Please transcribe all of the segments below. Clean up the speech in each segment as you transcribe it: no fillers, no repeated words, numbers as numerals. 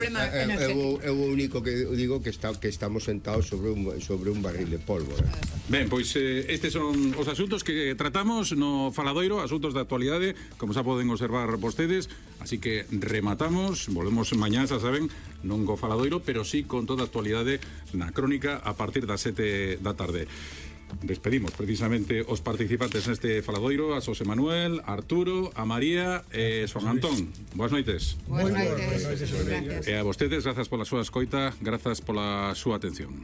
É o único que digo que estamos sentados sobre un barril de pólvora. Ben, pois estes son os asuntos que tratamos no Faladoiro, asuntos de actualidade, como xa poden observar vostedes, así que rematamos, volvemos mañá, xa saben, non co Faladoiro, pero sí con toda a actualidade na crónica a partir das 7 da tarde. Despedimos precisamente os participantes neste Faladoiro, a Xosé Manuel, a Arturo, a María e Son Antón. Boas noites. Boas noites. E a vostedes, grazas pola súa escoita, grazas pola súa atención.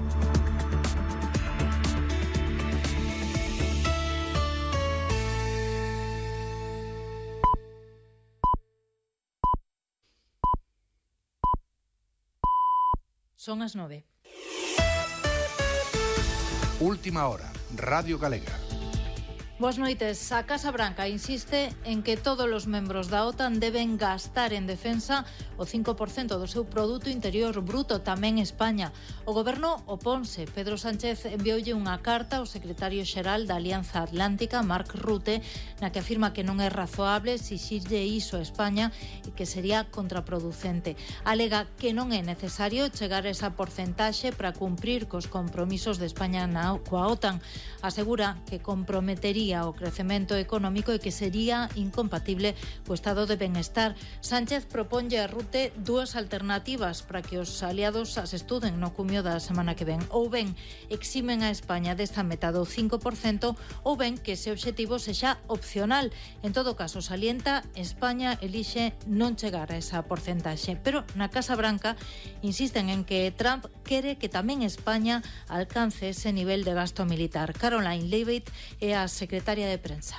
Son as 9. Última hora, Radio Galega. Boas noites. A Casa Branca insiste en que todos os membros da OTAN deben gastar en defensa o 5% do seu produto interior bruto, tamén España. O goberno oponse. Pedro Sánchez envioulle unha carta ao secretario xeral da Alianza Atlántica, Mark Rutte, na que afirma que non é razoable exixirlle iso a España e que sería contraproducente. Alega que non é necesario chegar a esa porcentaxe para cumprir cos compromisos de España coa OTAN. Asegura que comprometería o crecemento económico e que sería incompatible co estado de benestar. Sánchez proponlle a Rutte dúas alternativas para que os aliados as estuden no cumio da semana que ven. Ou ben eximen a España desta meta do 5% ou ben que ese obxectivo sexa opcional. En todo caso, salienta, España elixe non chegar a esa porcentaxe. Pero na Casa Branca insisten en que Trump quere que tamén España alcance ese nivel de gasto militar. Caroline Leavitt é a secretaria de prensa.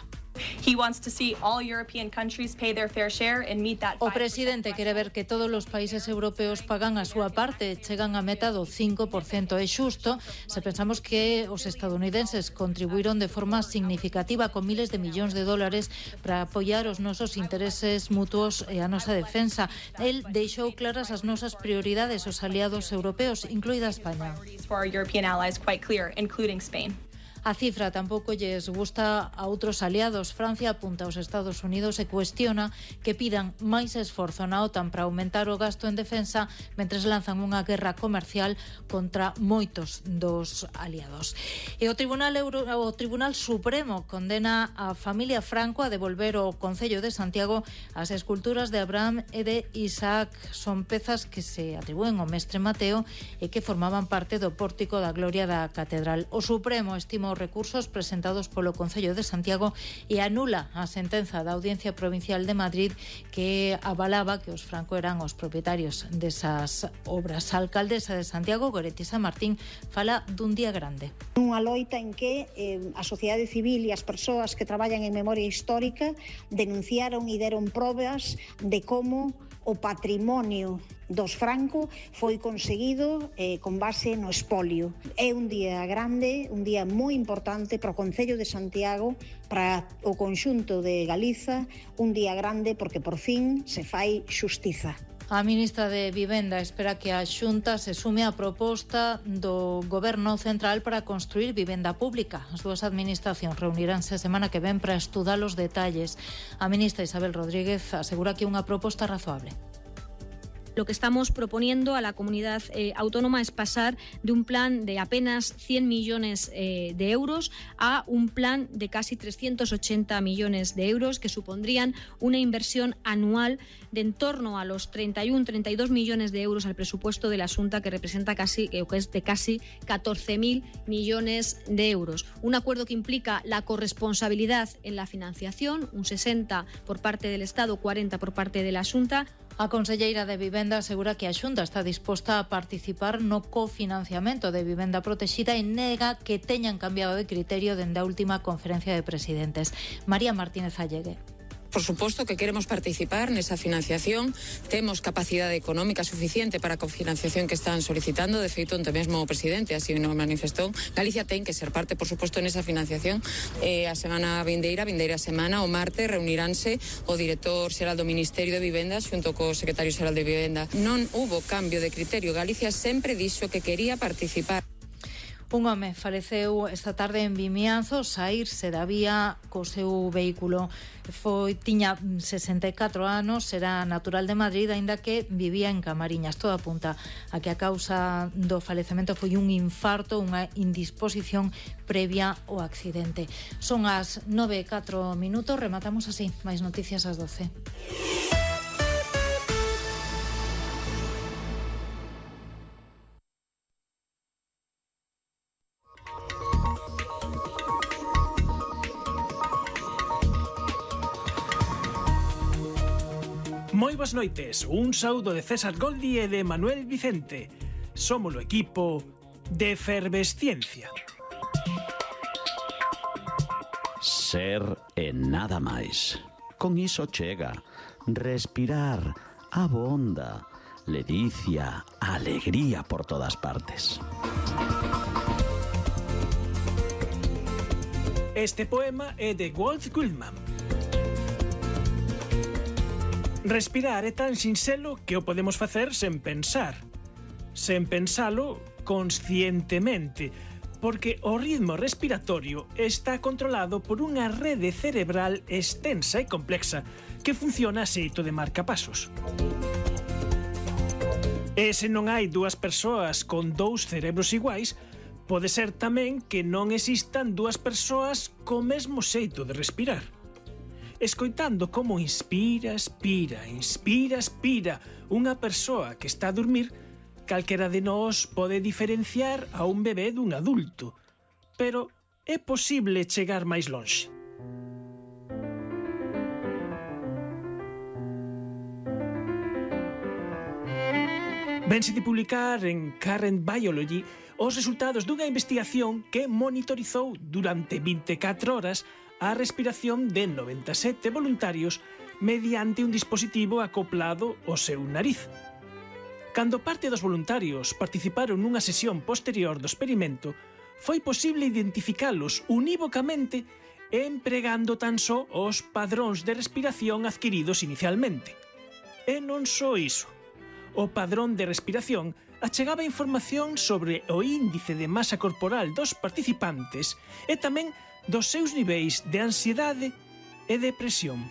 O presidente quere ver que todos os países europeos pagan a súa parte, chegan a meta do 5%. É xusto se pensamos que os estadounidenses contribuíron de forma significativa con miles de millóns de dólares para apoiar os nosos intereses mutuos e a nosa defensa. El deixou claras as nosas prioridades aos aliados europeos, incluída España. A cifra tampouco lles gusta a outros aliados. Francia apunta aos Estados Unidos e cuestiona que pidan máis esforzo na OTAN para aumentar o gasto en defensa mentres lanzan unha guerra comercial contra moitos dos aliados. E o Tribunal Supremo condena a familia Franco a devolver ao Concello de Santiago as esculturas de Abraham e de Isaac. Son pezas que se atribúen ao mestre Mateo e que formaban parte do pórtico da gloria da Catedral. O Supremo estima os recursos presentados polo Concello de Santiago e anula a sentenza da Audiencia Provincial de Madrid que avalaba que os Franco eran os propietarios desas obras. A alcaldesa de Santiago, Goretti San Martín, fala dun día grande. Unha loita en que a sociedade civil e as persoas que traballan en memoria histórica denunciaron e deron probas de como o patrimonio dos Franco foi conseguido con base no espolio. É un día grande, un día moi importante para o Concello de Santiago, para o conxunto de Galiza, un día grande porque por fin se fai xustiza. A ministra de Vivenda espera que a Xunta se sume á proposta do Goberno Central para construir vivenda pública. As dúas administracións reuniránse a semana que ven para estudar os detalles. A ministra Isabel Rodríguez asegura que é unha proposta razoable. Lo que estamos proponiendo a la comunidad autónoma es pasar de un plan de apenas 100 millones de euros a un plan de casi 380 millones de euros que supondrían una inversión anual de en torno a los 31-32 millones de euros al presupuesto de la Xunta, que representa casi 14.000 millones de euros. Un acuerdo que implica la corresponsabilidad en la financiación, un 60 por parte del Estado, 40 por parte de la Xunta. A conselleira de Vivenda asegura que a Xunta está disposta a participar no cofinanciamento de vivenda protexida e nega que teñan cambiado de criterio dende a última conferencia de presidentes. María Martínez Allegue. Por suposto que queremos participar nesa financiación, temos capacidade económica suficiente para a cofinanciación que están solicitando, de feito, onte mesmo o presidente así nos manifestou. Galicia ten que ser parte, por suposto, nesa financiación. A semana vindeira semana, o martes, reuniránse o director xeral do Ministerio de Vivenda xunto co secretario xeral de Vivenda. Non hubo cambio de criterio, Galicia sempre dixo que quería participar. Un home faleceu esta tarde en Vimianzo, saírse da vía co seu vehículo. Tiña 64 anos, era natural de Madrid, aínda que vivía en Camariñas. Todo apunta a que a causa do falecemento foi un infarto, unha indisposición previa ao accidente. Son as 9:04, rematamos así. Máis noticias ás 12. Moi boas noites, un saúdo de César Goldi e de Manuel Vicente. Somos o equipo de Efervesciencia. Ser e nada máis. Con iso chega. Respirar, abonda, ledicia, alegría por todas partes. Este poema é de Walt Whitman. Respirar é tan sinxelo que o podemos facer sen pensar. Sen pensalo conscientemente, porque o ritmo respiratorio está controlado por unha rede cerebral extensa e complexa que funciona a xeito de marcapasos. E se non hai dúas persoas con dous cerebros iguais, pode ser tamén que non existan dúas persoas co mesmo xeito de respirar. Escoitando como inspira, expira unha persoa que está a dormir, calquera de nós pode diferenciar a un bebé dun adulto, pero é posible chegar máis lonxe. Vense de publicar en Current Biology os resultados dunha investigación que monitorizou durante 24 horas a respiración de 97 voluntarios mediante un dispositivo acoplado ao seu nariz. Cando parte dos voluntarios participaron nunha sesión posterior do experimento, foi posible identificalos unívocamente empregando tan só os padróns de respiración adquiridos inicialmente. E non só iso. O padrón de respiración achegaba información sobre o índice de masa corporal dos participantes e tamén dos seus niveis de ansiedade e depresión.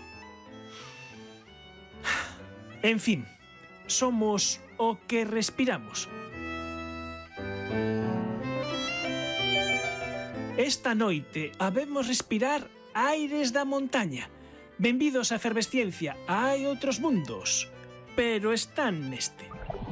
En fin, somos o que respiramos. Esta noite habemos respirar aires da montaña. Benvidos a Efervesciencia, hai outros mundos, pero están neste.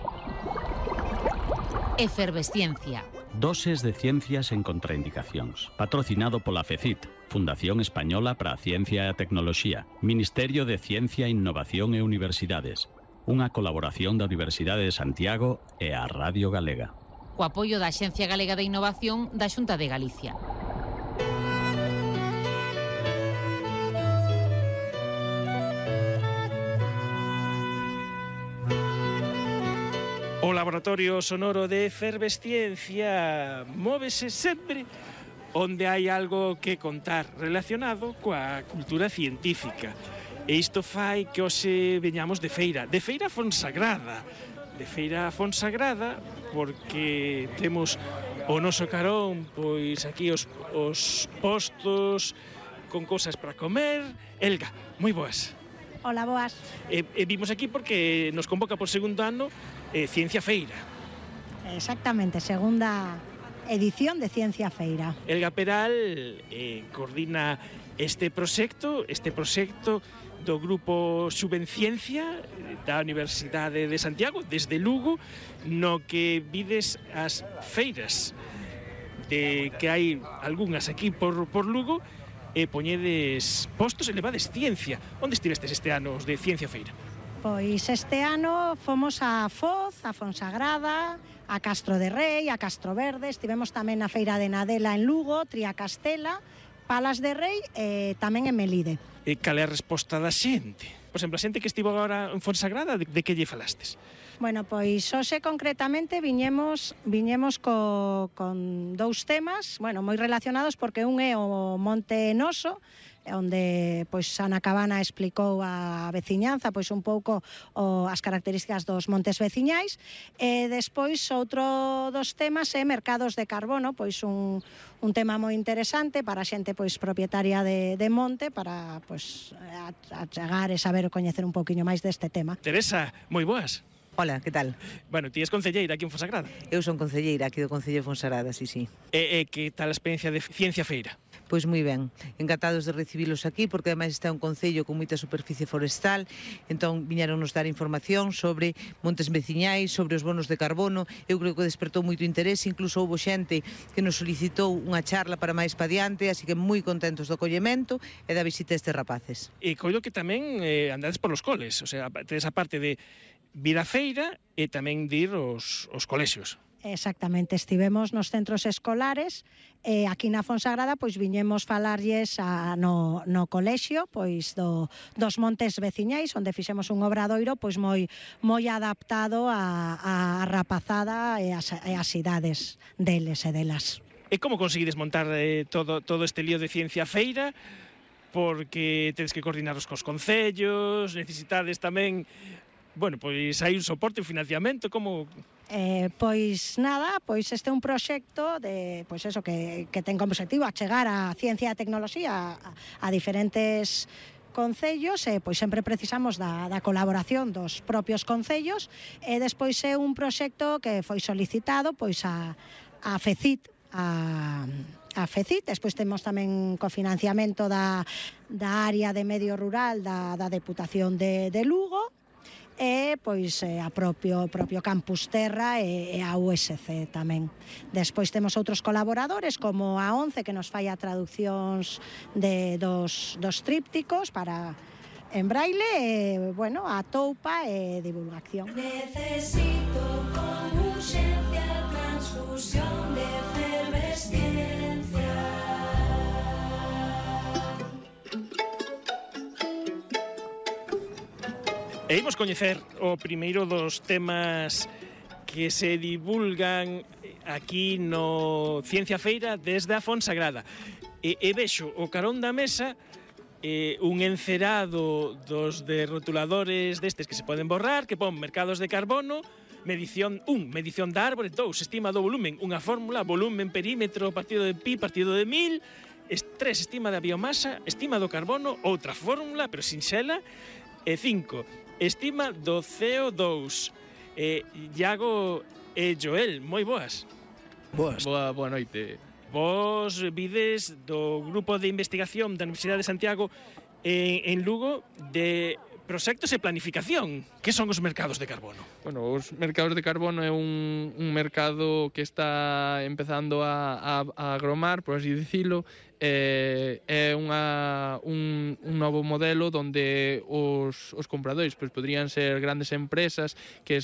Efervesciencia. Doses de ciencias en contraindicacións. Patrocinado pola FECIT, Fundación Española para a Ciencia e a Tecnoloxía, Ministerio de Ciencia, Innovación e Universidades. Unha colaboración da Universidade de Santiago e a Radio Galega. Co apoio da Axencia Galega de Innovación da Xunta de Galicia. O Laboratorio Sonoro de Efervesciencia móvese sempre onde hai algo que contar relacionado coa cultura científica. E isto fai que hoxe veñamos de feira Fonsagrada. De feira Fonsagrada porque temos o noso carón, pois aquí os postos con cousas para comer. Elga, moi boas. Hola, boas. Vimos aquí porque nos convoca por segundo ano Ciencia Feira. Exactamente, segunda edición de Ciencia Feira. Elga Peral coordina este proxecto do Grupo Subvenciencia da Universidade de Santiago, desde Lugo, no que vides as feiras que hai algunhas aquí por Lugo, e poñedes postos e levades ciencia. Onde estivestes este ano de Ciencia Feira? Pois este ano fomos a Foz, a Fonsagrada, a Castro de Rei, a Castro Verde, estivemos tamén na Feira de Nadela en Lugo, Triacastela, Palas de Rei e tamén en Melide. E cal é a resposta da xente? Por exemplo, a xente que estivo agora en Fonsagrada, de que lle falastes? Bueno, pois hoxe concretamente viñemos con dous temas, bueno, moi relacionados porque un é o Monte Noso, onde pois Ana Cabana explicou a veciñanza, pois un pouco as características dos montes veciñais, e despois outro dos temas é mercados de carbono, pois un tema moi interesante para a xente pois propietaria de monte, para pois achegar e saber coñecer un pouquiño máis deste tema. Teresa, moi boas. Hola, que tal? Bueno, ti és concelleira aquí en Fonsagrada. Eu son concelleira aquí do Concello de Fonsagrada, sí. E que tal a experiencia de Ciencia Feira? Pois moi ben, encantados de recibilos aquí, porque ademais está un concello con moita superficie forestal, entón viñeronnos dar información sobre montes veciñais, sobre os bonos de carbono. Eu creo que despertou moito interés, incluso houve xente que nos solicitou unha charla para máis pa diante, así que moi contentos do acollemento e da visita a estes rapaces. E coido que tamén andades por los coles, o sea, tedes a parte de vir a feira e tamén de ir aos colexios. Exactamente, estivemos nos centros escolares e aquí na Fonsagrada pois viñemos falarlles no colexio pois dos montes veciñais, onde fixemos un obradoiro pois moi adaptado á rapazada e ás idades deles e delas. E como conseguides montar todo este lío de Ciencia Feira? Porque tedes que coordinaros cos concellos, necesitades tamén, bueno, pois hai un soporte, un financiamento, como... Pois nada, pois este é un proxecto de, pois eso, que ten como objetivo achegar a ciencia e a tecnoloxía a diferentes concellos, e pois sempre precisamos da colaboración dos propios concellos, e despois é un proxecto que foi solicitado pois a FECIT, a FECIT, despois temos tamén cofinanciamento da área de medio rural da Deputación de Lugo, e pois a propio Campus Terra e a USC tamén. Despois temos outros colaboradores como a ONCE, que nos fai a traduccións dos trípticos para en braille, e, bueno, a Toupa e divulgación. Necesito con urxencia transfusión de efervesciencia. E imos coñecer o primeiro dos temas que se divulgan aquí no Ciencia Feira desde a Fonsagrada. E vexo o carón da mesa un encerado dos de rotuladores destes que se poden borrar, que pon mercados de carbono, medición 1, medición da árbore, 2, estima do volumen, unha fórmula, volumen, perímetro, partido de pi, partido de 1000, 3, estima da biomasa, estima do carbono, outra fórmula, pero sinxela, e 5, estima do CO2. Iago e Joel, moi boas. Boas. Boa noite. Vos vides do grupo de investigación da Universidade de Santiago en Lugo de proxectos e planificación. Que son os mercados de carbono? Bueno, os mercados de carbono é un mercado que está empezando a agromar, por así dicilo. É un novo modelo onde os compradores podrían ser grandes empresas que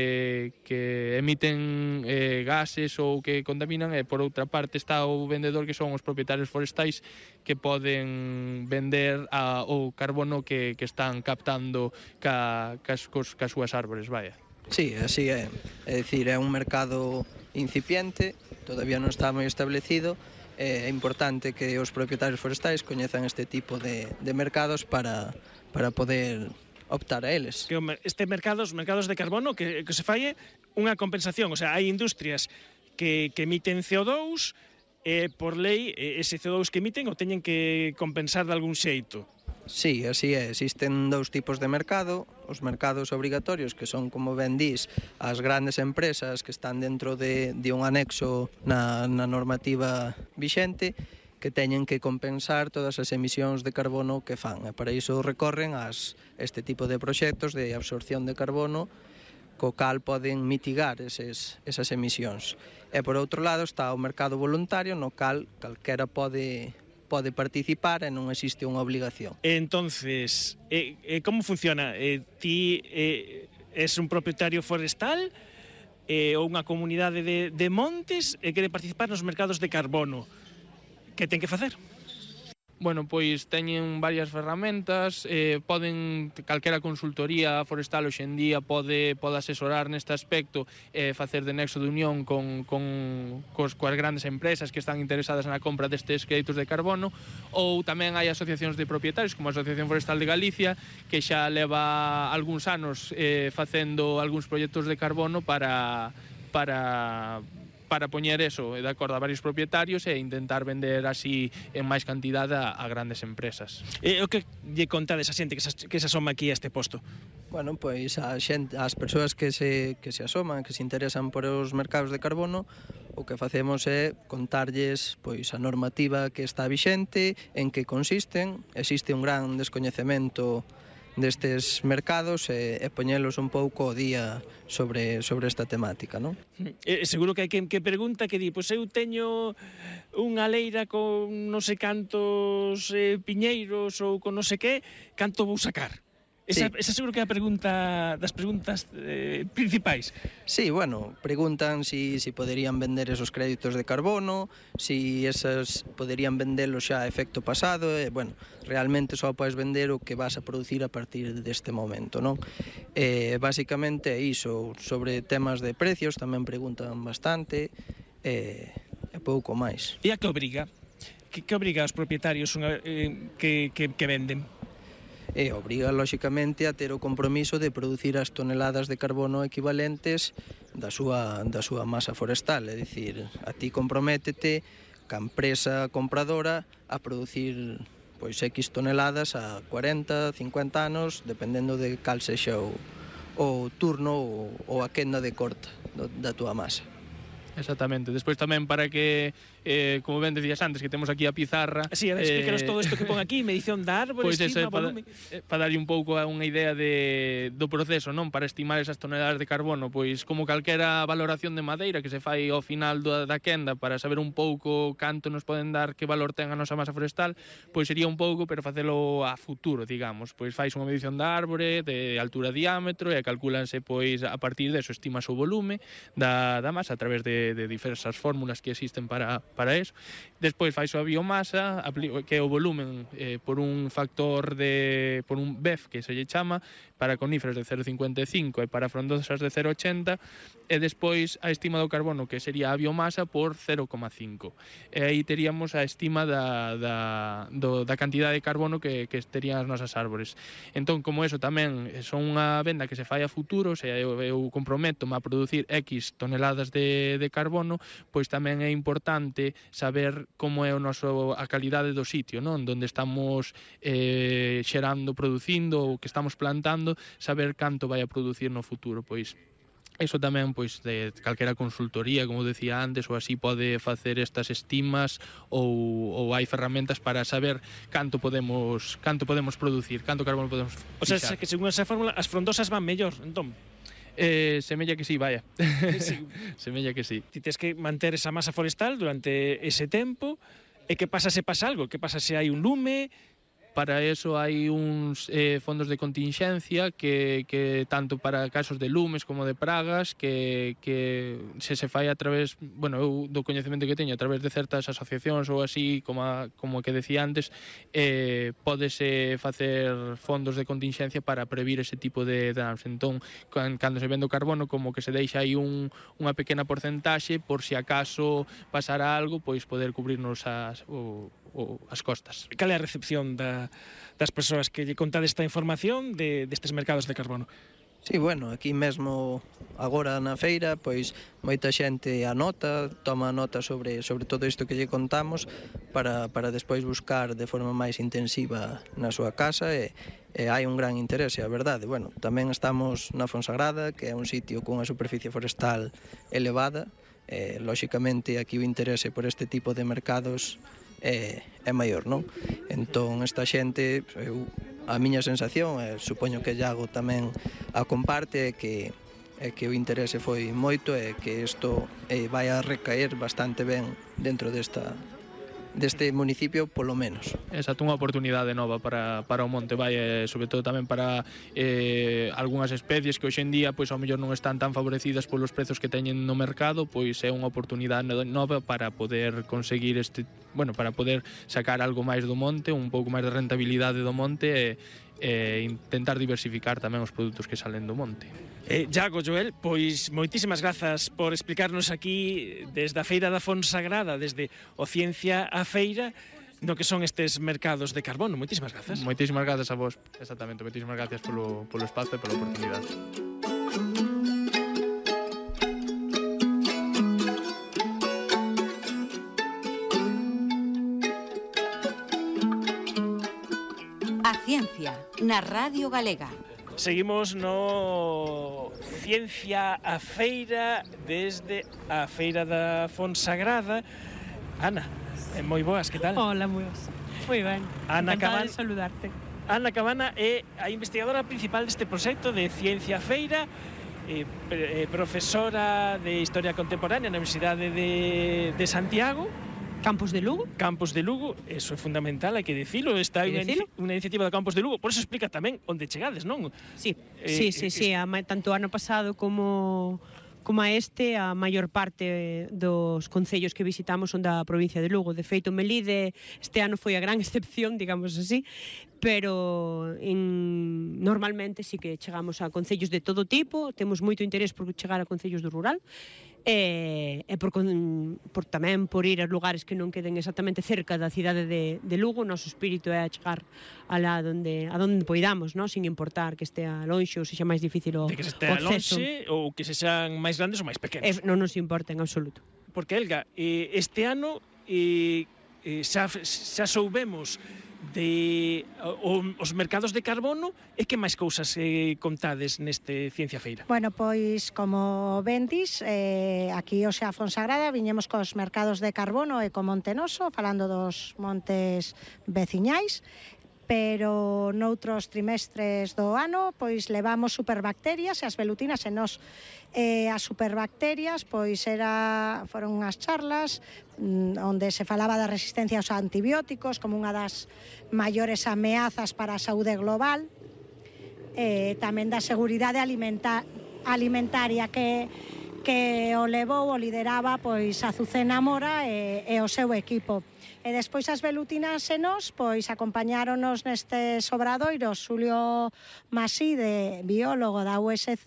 emiten gases ou que contaminan, e por outra parte está o vendedor, que son os propietarios forestais, que poden vender o carbono que están captando cas súas árbores, vaya. Sí, así é. É dicir, é un mercado incipiente, todavía non está moi establecido. É importante que os propietarios forestais coñezan este tipo de mercados para poder optar a eles. Este mercados de carbono que se falle unha compensación, o sea, hai industrias que emiten CO2 e por lei ese CO2 que emiten o teñen que compensar de algún xeito. Sí, así é. Existen dous tipos de mercado. Os mercados obrigatorios, que son, como ben dís, as grandes empresas que están dentro de un anexo na normativa vixente, que teñen que compensar todas as emisións de carbono que fan. E para iso recorren a este tipo de proxectos de absorción de carbono, co cal poden mitigar esas emisións. E por outro lado está o mercado voluntario, no cal calquera pode participar e non existe unha obligación. Entonces, como funciona? Ti és un propietario forestal ou unha comunidade de montes e quere participar nos mercados de carbono. Que ten que facer? bueno, pois teñen varias ferramentas, poden, calquera consultoría forestal hoxe en día pode asesorar neste aspecto, facer de nexo de unión coas grandes empresas que están interesadas na compra destes créditos de carbono, ou tamén hai asociacións de propietarios, como a Asociación Forestal de Galicia, que xa leva algúns anos facendo algúns proxectos de carbono para poñer eso de acordo a varios propietarios e intentar vender así en máis cantidade a grandes empresas. E o que lle contades a xente que se asoma aquí a este posto? Bueno, pois a xente, as persoas que se asoman, que se interesan por os mercados de carbono, o que facemos é contarlles pois a normativa que está vixente, en que consisten. Existe un gran descoñecemento destes mercados e poñelos un pouco ao día sobre esta temática, non? Seguro que hai quen que pregunta que di, pois eu teño unha leira con non sei cantos piñeiros ou con non sei que, canto vou sacar? Esa seguro que é a pregunta das preguntas principais. Sí, bueno, preguntan si poderían vender esos créditos de carbono, si esas poderían vendelos xa a efecto pasado, e, bueno, realmente só podes vender o que vas a producir a partir deste momento, non? Básicamente iso, sobre temas de precios tamén preguntan bastante, e pouco máis. E a que obriga? Que obriga aos propietarios que venden? E obriga, lóxicamente, a ter o compromiso de producir as toneladas de carbono equivalentes da súa masa forestal. É dicir, a ti comprométete ca empresa compradora a producir pois X toneladas a 40, 50 anos, dependendo de cal sexa o turno ou a quenda de corta da túa masa. Exactamente. Despois tamén para que, como ben decías antes, que temos aquí a pizarra... Sí, explícanos todo isto que pon aquí, medición da árbore, pois estima, volumen... Para darlle un pouco unha idea do proceso, non? Para estimar esas toneladas de carbono, pois como calquera valoración de madeira que se fai ao final da quenda para saber un pouco canto nos poden dar, que valor ten a nosa masa forestal, pois sería un pouco, pero facelo a futuro, digamos. Pois fais unha medición da árbore, de altura, diámetro, e calculanse, pois, a partir deso, estimas o volume da masa a través de diversas fórmulas que existen para eso. Despois fai a biomasa, que é o volumen por un factor por un BEF que se lle chama, para coníferas de 0,55 e para frondosas de 0,80, e despois a estima do carbono, que sería a biomasa, por 0,5. E aí teríamos a estima da cantidade de carbono que terían as nosas árbores. Entón, como eso tamén son unha venda que se fai a futuro, o sea, eu comprometo-me a producir X toneladas de carbono, pois tamén é importante saber como é a calidade do sitio, non? Donde estamos xerando, producindo, ou que estamos plantando, saber canto vai a producir no futuro, pois eso tamén, pois, de calquera consultoría, como decía antes, ou así pode facer estas estimas, ou hai ferramentas para saber canto podemos producir, canto carbono podemos fixar. O sea, que según esa fórmula, as frondosas van mellor, entón? Semella que sí, vaya. Sí. Semella que sí. Ti tes que manter esa masa forestal durante ese tempo, e que pasa se pasa algo? Que pasa se hai un lume? Para eso hai uns fondos de contingencia que tanto para casos de lumes como de pragas que se fai a través, bueno, eu do coñecemento que teño a través de certas asociacións ou así, como que decía antes, pódese facer fondos de contingencia para previr ese tipo de danos. Entón, cando se vende o carbono, como que se deixa aí unha pequena porcentaxe por si acaso pasara algo, pois poder cubrirnos as costas. Cal é a recepción das persoas que lle contade esta información destes mercados de carbono? Sí, bueno, aquí mesmo agora na feira, pois moita xente toma nota sobre todo isto que lle contamos para despois buscar de forma máis intensiva na súa casa e hai un gran interese, a verdade. Bueno, tamén estamos na Fonsagrada, que é un sitio cunha superficie forestal elevada, lóxicamente aquí o interese por este tipo de mercados é maior, non? Entón, esta xente, a miña sensación, e supoño que Iago tamén a comparte, é que o interese foi moito e que isto vai a recaer bastante ben dentro desta deste municipio polo menos. Exacto, unha oportunidade nova para o monte, vai, sobre todo tamén para algunhas especies que hoxe en día pois ao mellor non están tan favorecidas polos prezos que teñen no mercado, pois é unha oportunidade nova para poder conseguir para poder sacar algo máis do monte, un pouco máis de rentabilidade do monte e intentar diversificar tamén os produtos que salen do monte. Iago, Joel, pois moitísimas grazas por explicarnos aquí desde a Feira da Fonsagrada, desde o Ciencia a Feira, no que son estes mercados de carbono. Moitísimas grazas. Moitísimas grazas a vos, exactamente, moitísimas gracias polo espazo e pola oportunidade. A Ciencia, na Radio Galega. Seguimos no Ciencia a Feira desde a Feira da Fonsagrada. Ana, moi boas, que tal? Hola, moi boas. Moi ben. Ana Encantada de saludarte. Ana Cabana é a investigadora principal deste proxecto de Ciencia a Feira, profesora de Historia Contemporánea na Universidade de Santiago. Campus de Lugo. Campus de Lugo, eso é fundamental, hai que dicilo. Está unha iniciativa do Campus de Lugo, por eso explica tamén onde chegades, non? Sí, tanto ano pasado como a maior parte dos concellos que visitamos son da provincia de Lugo. De feito, Melide este ano foi a gran excepción, digamos así, pero normalmente sí que chegamos a concellos de todo tipo, temos moito interés por chegar a concellos do rural, e tamén por ir a lugares que non queden exactamente cerca da cidade de Lugo. O noso espírito é a chegar alá donde poidamos, non? Sin importar que estea lonxe ou sexa máis difícil o acceso. De que se estea lonxe ou que se xan máis grandes ou máis pequenos. Non nos importa en absoluto. Porque, Elga, este ano xa soubemos de os mercados de carbono, e que máis cousas contades neste Ciencia Feira? Bueno, pois, como ben dis, aquí hoxe a Fonsagrada viñemos cos mercados de carbono e co Monte Noso, falando dos montes veciñais, pero noutros trimestres do ano pois levamos superbacterias e as velutinas e nós as superbacterias pois foron unhas charlas onde se falaba da resistencia aos antibióticos como unha das maiores ameazas para a saúde global, tamén da seguridade alimentaria que o levou, o lideraba pois Azucena Mora e o seu equipo. E despois as velutinas e nós, pois acompañáronos nestes obradoiros Xulio Masí, biólogo da USC,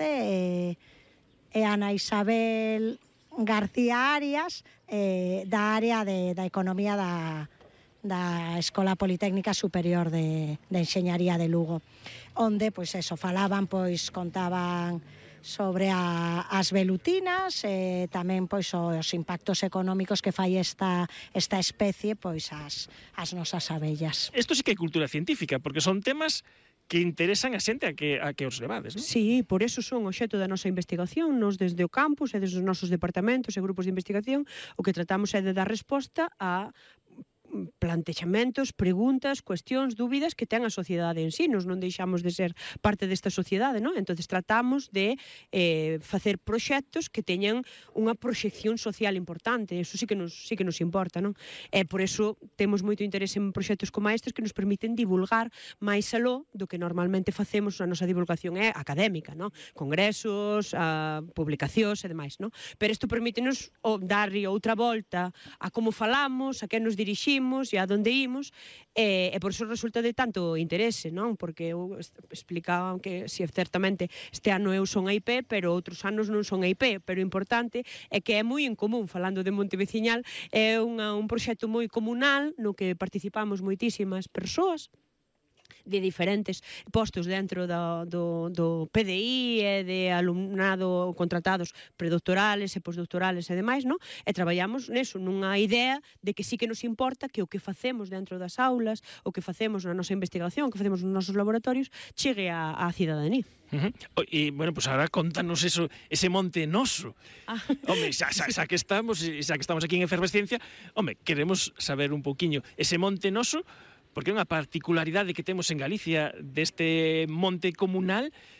e Ana Isabel García Arias, da área da economía da Escola Politécnica Superior de Enxeñaría de Lugo, onde, pois eso, falaban, pois contaban sobre as velutinas e tamén pois os impactos económicos que fai esta especie pois as nosas abellas. Isto sí que é cultura científica, porque son temas que interesan a xente a que os levades, non? Sí, por eso son obxecto da nosa investigación. Nos desde o campus e desde os nosos departamentos e grupos de investigación o que tratamos é de dar resposta a plantexamentos, preguntas, cuestións, dúbidas que ten a sociedade en sí. Nos non deixamos de ser parte desta sociedade, non? Entonces tratamos de facer proxectos que teñan unha proxección social importante. Eso sí que nos importa, non? E por eso temos moito interés en proxectos como estes que nos permiten divulgar máis aló do que normalmente facemos. A nosa divulgación é académica, non? Congresos, publicacións e demais, non? Pero isto permítenos darlle outra volta a como falamos, a que nos diriximos e a donde imos, e por iso resulta de tanto interese, non? Porque eu explicaba que si certamente este ano eu son a IP, pero outros anos non son a IP, pero o importante é que é moi en común, falando de monte veciñal, é un proxecto moi comunal no que participamos moitísimas persoas de diferentes postos dentro do PDI e de alumnado contratados predoctorales e postdoctorales e demais, non? E traballamos neso, nunha idea de que sí que nos importa que o que facemos dentro das aulas, o que facemos na nosa investigación, o que facemos nos nosos laboratorios, chegue á cidadanía. E, bueno, pues agora contanos ese Monte Noso. Home, xa que estamos aquí en Efervesciencia, home, queremos saber un poquinho ese Monte Noso, porque é unha particularidade que temos en Galicia deste monte comunal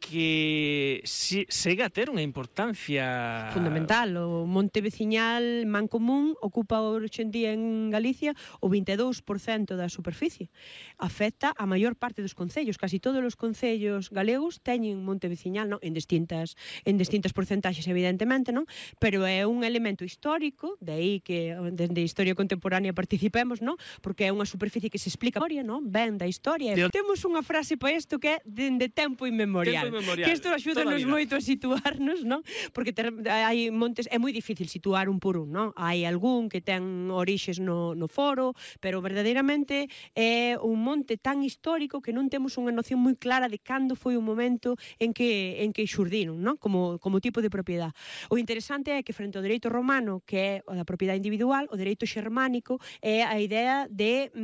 que segue a ter unha importancia fundamental. O monte veciñal mancomún ocupa hoxe en día en Galicia o 22% da superficie. Afecta a maior parte dos concellos, casi todos os concellos galegos teñen monte veciñal, non? En distintas porcentaxes, evidentemente, non? Pero é un elemento histórico, de aí que desde Historia Contemporánea participemos, non? Porque é unha superficie que se explica a historia, non? Ben da historia. Temos unha frase para isto que é dende tempo inmemorial. Que isto axúdanos moito a situarnos, non? Porque hai montes, é moi difícil situar un por un, non? Hai algún que ten orixes no foro, pero verdadeiramente é un monte tan histórico que non temos unha noción moi clara de cando foi o momento en que xurdiron, non? Como tipo de propiedade. O interesante é que frente ao dereito romano, que é o da propiedade individual, o dereito xermánico é a idea de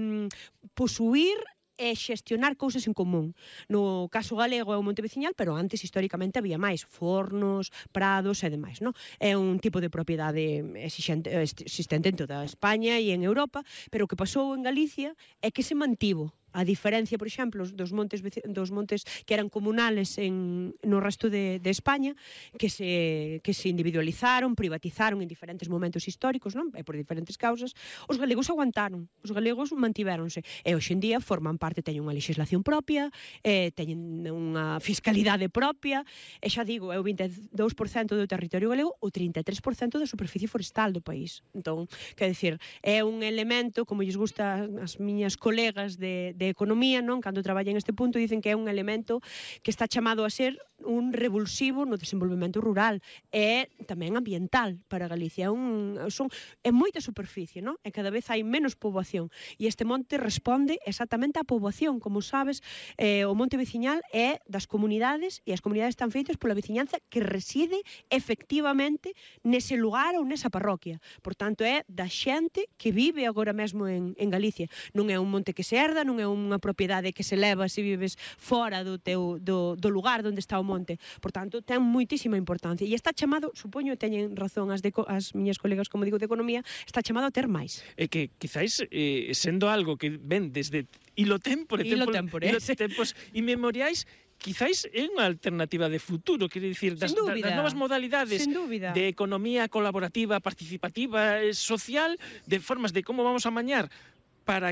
posuir e xestionar cousas en común. No caso galego é o monte veciñal, pero antes históricamente había máis fornos, prados e demais, non? É un tipo de propiedade existente en toda España e en Europa, pero o que pasou en Galicia é que se mantivo. A diferencia, por exemplo, dos montes que eran comunales no resto de España, que se individualizaron, privatizaron en diferentes momentos históricos, non? E por diferentes causas, os galegos aguantaron, os galegos mantivéronse, e hoxe en día forman parte, teñen unha legislación propia, teñen unha fiscalidade propia, e xa digo, é o 22% do territorio galego, o 33% da superficie forestal do país. Entón, quer dicir, é un elemento, como lles gusta as miñas colegas de economía, non? Cando traballan neste punto dicen que é un elemento que está chamado a ser un revulsivo no desenvolvemento rural e tamén ambiental para Galicia. É moita superficie, non? E cada vez hai menos poboación. E este monte responde exactamente á poboación. Como sabes, o monte veciñal é das comunidades e as comunidades están feitas pola veciñanza que reside efectivamente nese lugar ou nesa parroquia. Por tanto, é da xente que vive agora mesmo en Galicia. Non é un monte que se herda, non é unha propiedade que se leva se vives fora do lugar onde está o monte. Por tanto, ten moitísima importancia. E está chamado, supoño, teñen razón as miñas colegas, como digo, de economía, está chamado a ter máis. É que, quizáis, sendo algo que ven desde tempos inmemoriais, quizáis é unha alternativa de futuro, quere dicir, das novas modalidades de economía colaborativa, participativa, social, de formas de como vamos a mañar para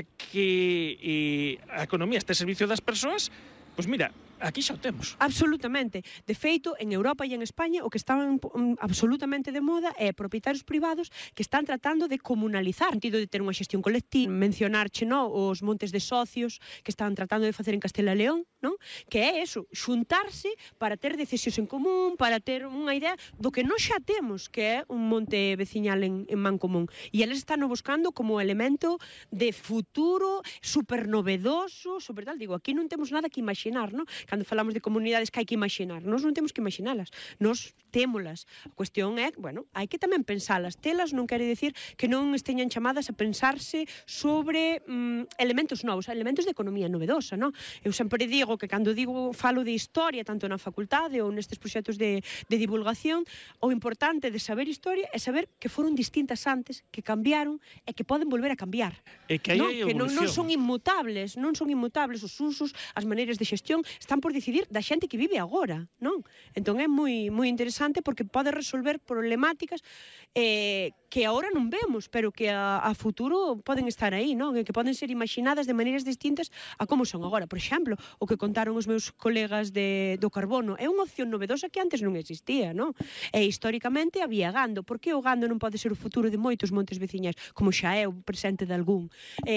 que a economía este servicio das persoas, pois mira, aquí xa o temos. Absolutamente. De feito, en Europa e en España o que estaban absolutamente de moda é propietarios privados que están tratando de comunalizar, no sentido de ter unha xestión colectiva, mencionarche, non, os montes de socios que están tratando de facer en Castela e León, non? Que é eso, xuntarse para ter decisións en común, para ter unha idea do que non xa temos, que é un monte veciñal en mancomún. E eles están buscando como elemento de futuro super novedoso, super tal. Digo, aquí non temos nada que imaginar, non? Cando falamos de comunidades que hai que imaginar, nós non temos que imaginarlas, nós témolas. A cuestión é, bueno, hai que tamén pensalas. Telas non quere dicir que non esteñan chamadas a pensarse sobre elementos novos, elementos de economía novedosa, non? Eu sempre digo que cando falo de historia, tanto na facultade ou nestes proxectos de divulgación, o importante de saber historia é saber que foron distintas antes, que cambiaron e que poden volver a cambiar. E que hai evolución. Non son inmutables, os usos, as maneiras de xestión están por decidir da xente que vive agora, non? Entón é moi interesante porque pode resolver problemáticas que agora non vemos, pero que a futuro poden estar aí, non? E que poden ser imaginadas de maneiras distintas a como son agora. Por exemplo, o que contaron os meus colegas do carbono é unha opción novedosa que antes non existía, non? E históricamente había gando. Por que o gando non pode ser o futuro de moitos montes veciñais, como xa é o presente de algún?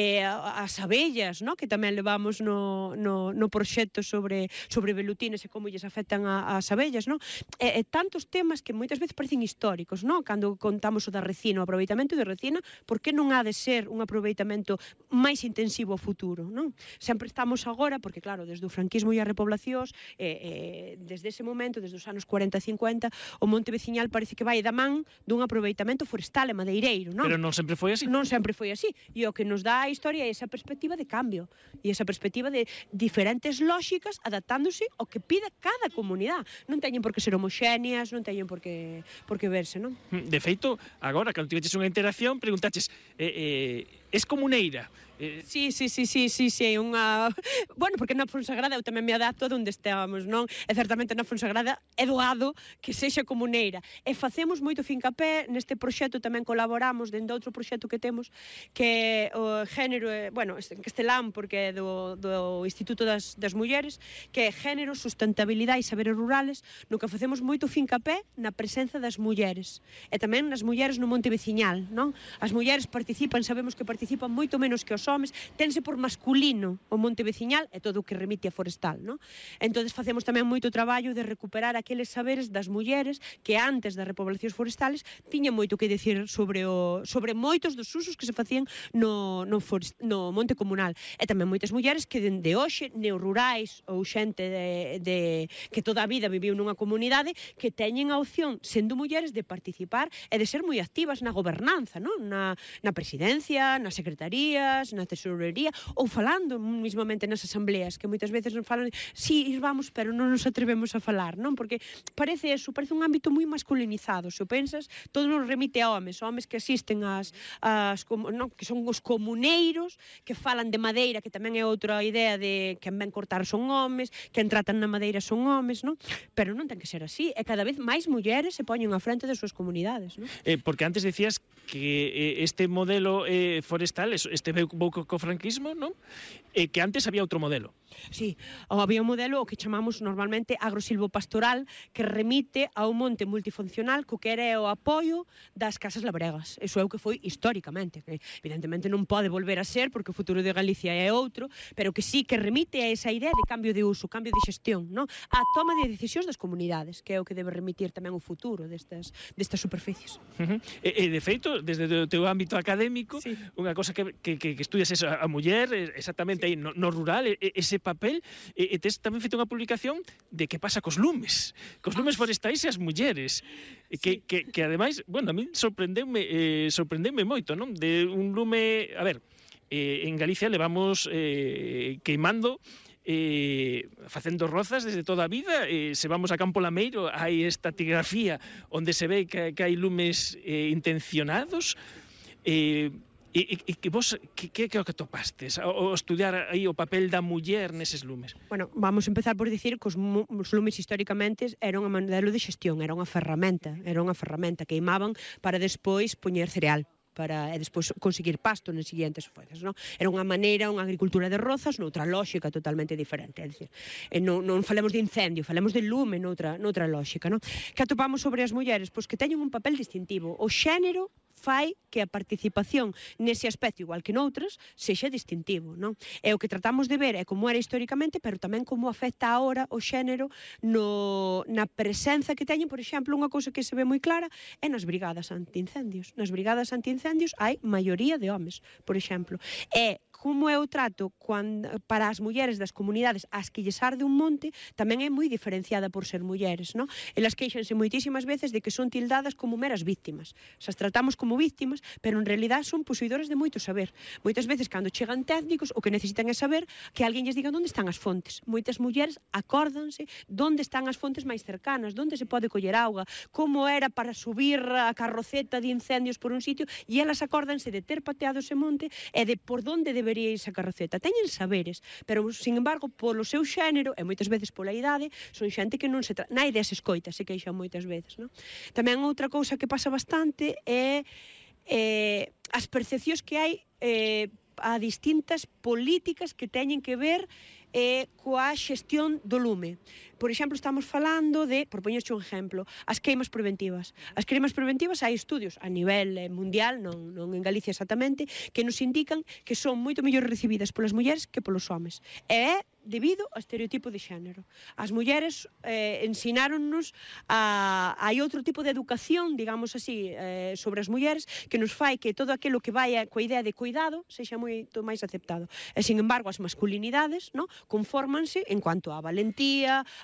As abellas, non? Que tamén levamos no proxecto sobre velutines e como lles afectan as abellas, non? E tantos temas que moitas veces parecen históricos, non? Cando contamos o da resina, o aproveitamento de resina, por que non ha de ser un aproveitamento máis intensivo ao futuro, non? Sempre estamos agora, porque claro, desde o franquismo e as repoblacións, desde ese momento, desde os anos 40 e 50, o monte veciñal parece que vai da man dun aproveitamento forestal e madeireiro, non? Pero non sempre foi así. Non sempre foi así. E o que nos dá a historia é esa perspectiva de cambio, e esa perspectiva de diferentes lóxicas adaptándose ao que pide cada comunidade. Non teñen por que ser homoxéneas, non teñen por que verse, non? De feito, agora, cando tiveches unha interacción, preguntaches es comuneira. Sí, unha... Bueno, porque na Fonsagrada eu tamén me adapto a onde estábamos, non? E certamente na Fonsagrada é doado que sexa comuneira. E facemos moito fincapé neste proxecto, tamén colaboramos dentro outro proxecto que temos, que o género, bueno, en castelán, porque é do Instituto das Mulleres, que é Género, Sustentabilidade e Saberes Rurales, no que facemos moito fincapé na presenza das mulleres. E tamén nas mulleres no monte veciñal, non? As mulleres participan, sabemos que participan moito menos que os homes, tense por masculino o monte veciñal e todo o que remite a forestal, non? Entonces facemos tamén moito traballo de recuperar aqueles saberes das mulleres que antes das repoblacións forestales tiñan moito que decir sobre moitos dos usos que se facían no monte comunal. E tamén moitas mulleres que dende hoxe, neorrurais ou xente que toda a vida viviu nunha comunidade, que teñen a opción, sendo mulleres, de participar e de ser moi activas na gobernanza, non? Na presidencia, nas secretarías, na tesorería, ou falando mismamente nas asambleas, que moitas veces non falan, sí, vamos, pero non nos atrevemos a falar, non? Porque parece un ámbito moi masculinizado, se o pensas, todo nos remite a homes que asisten que son os comuneiros, que falan de madeira, que tamén é outra idea de que ven cortar son homes, que tratan na madeira son homes, non? Pero non ten que ser así, e cada vez máis mulleres se poñen á frente das súas comunidades, non? Porque antes decías que este modelo forestal, este pouco co franquismo, non? Que antes había outro modelo. Sí, había un modelo o que chamamos normalmente agrosilvopastoral, que remite a un monte multifuncional co que era o apoio das casas labregas. Eso é o que foi históricamente, que evidentemente non pode volver a ser porque o futuro de Galicia é outro, pero que sí que remite a esa idea de cambio de uso, cambio de xestión, non? A toma de decisións das comunidades, que é o que debe remitir tamén o futuro destas superficies. E de feito, desde o teu ámbito académico, unha cosa que estudias a muller, exactamente aí no rural, ese papel, e tes tamén feito unha publicación de que pasa cos lumes forestais e as mulleres, que ademais, bueno, a mí sorprendeume moito, non? De un lume, a ver, en Galicia levamos queimando, facendo rozas desde toda a vida, se vamos a Campo Lameiro hai estratigrafía onde se ve que hai lumes intencionados, E vos, que é o que topastes ao estudiar aí o papel da muller neses lumes? Bueno, vamos a empezar por dicir que os lumes históricamente eran un modelo de xestión, era unha ferramenta, queimaban para despois poñer cereal, e despois conseguir pasto nas seguintes fazes, non? Era unha maneira, unha agricultura de rozas noutra lógica totalmente diferente, é dicir, non falemos de incendio, falemos de lume noutra lógica, non? Que atopamos sobre as mulleres? Pois que teñen un papel distintivo. O xénero fai que a participación nese aspecto, igual que noutras, sexa distintivo, non? E o que tratamos de ver é como era históricamente, pero tamén como afecta agora o xénero na presenza que teñen. Por exemplo, unha cousa que se ve moi clara é nas brigadas antiincendios. Nas brigadas antiincendios hai maioría de homes, por exemplo. E como é o trato para as mulleres das comunidades ás que lles arde un monte, tamén é moi diferenciada por ser mulleres, non? Elas queixanse moitísimas veces de que son tildadas como meras víctimas. As tratamos como víctimas, pero en realidad son posuidores de moito saber. Moitas veces, cando chegan técnicos, o que necesitan é saber que alguén lles diga onde están as fontes. Moitas mulleres acórdanse onde están as fontes máis cercanas, onde se pode coller auga, como era para subir a carroceta de incendios por un sitio, e elas acórdanse de ter pateado ese monte e de por onde debería esa carroceta. Teñen saberes, pero, sin embargo, polo seu xénero, e moitas veces pola idade, son xente que non se nai des escoita, se queixan moitas veces, non? Tamén outra cousa que pasa bastante é as percepcións que hai a distintas políticas que teñen que ver coa xestión do lume. Por exemplo, estamos falando de, por poñerche un exemplo, as queimas preventivas. As queimas preventivas hai estudios a nivel mundial, non en Galicia exactamente, que nos indican que son moito mellor recibidas polas mulleres que polos homes. E é debido ao estereotipo de xénero. As mulleres ensináronnos hai outro tipo de educación, digamos así, sobre as mulleres, que nos fai que todo aquilo que vai coa idea de cuidado sexa moito máis aceptado. E, sin embargo, as masculinidades, non, confórmanse en cuanto á valentía,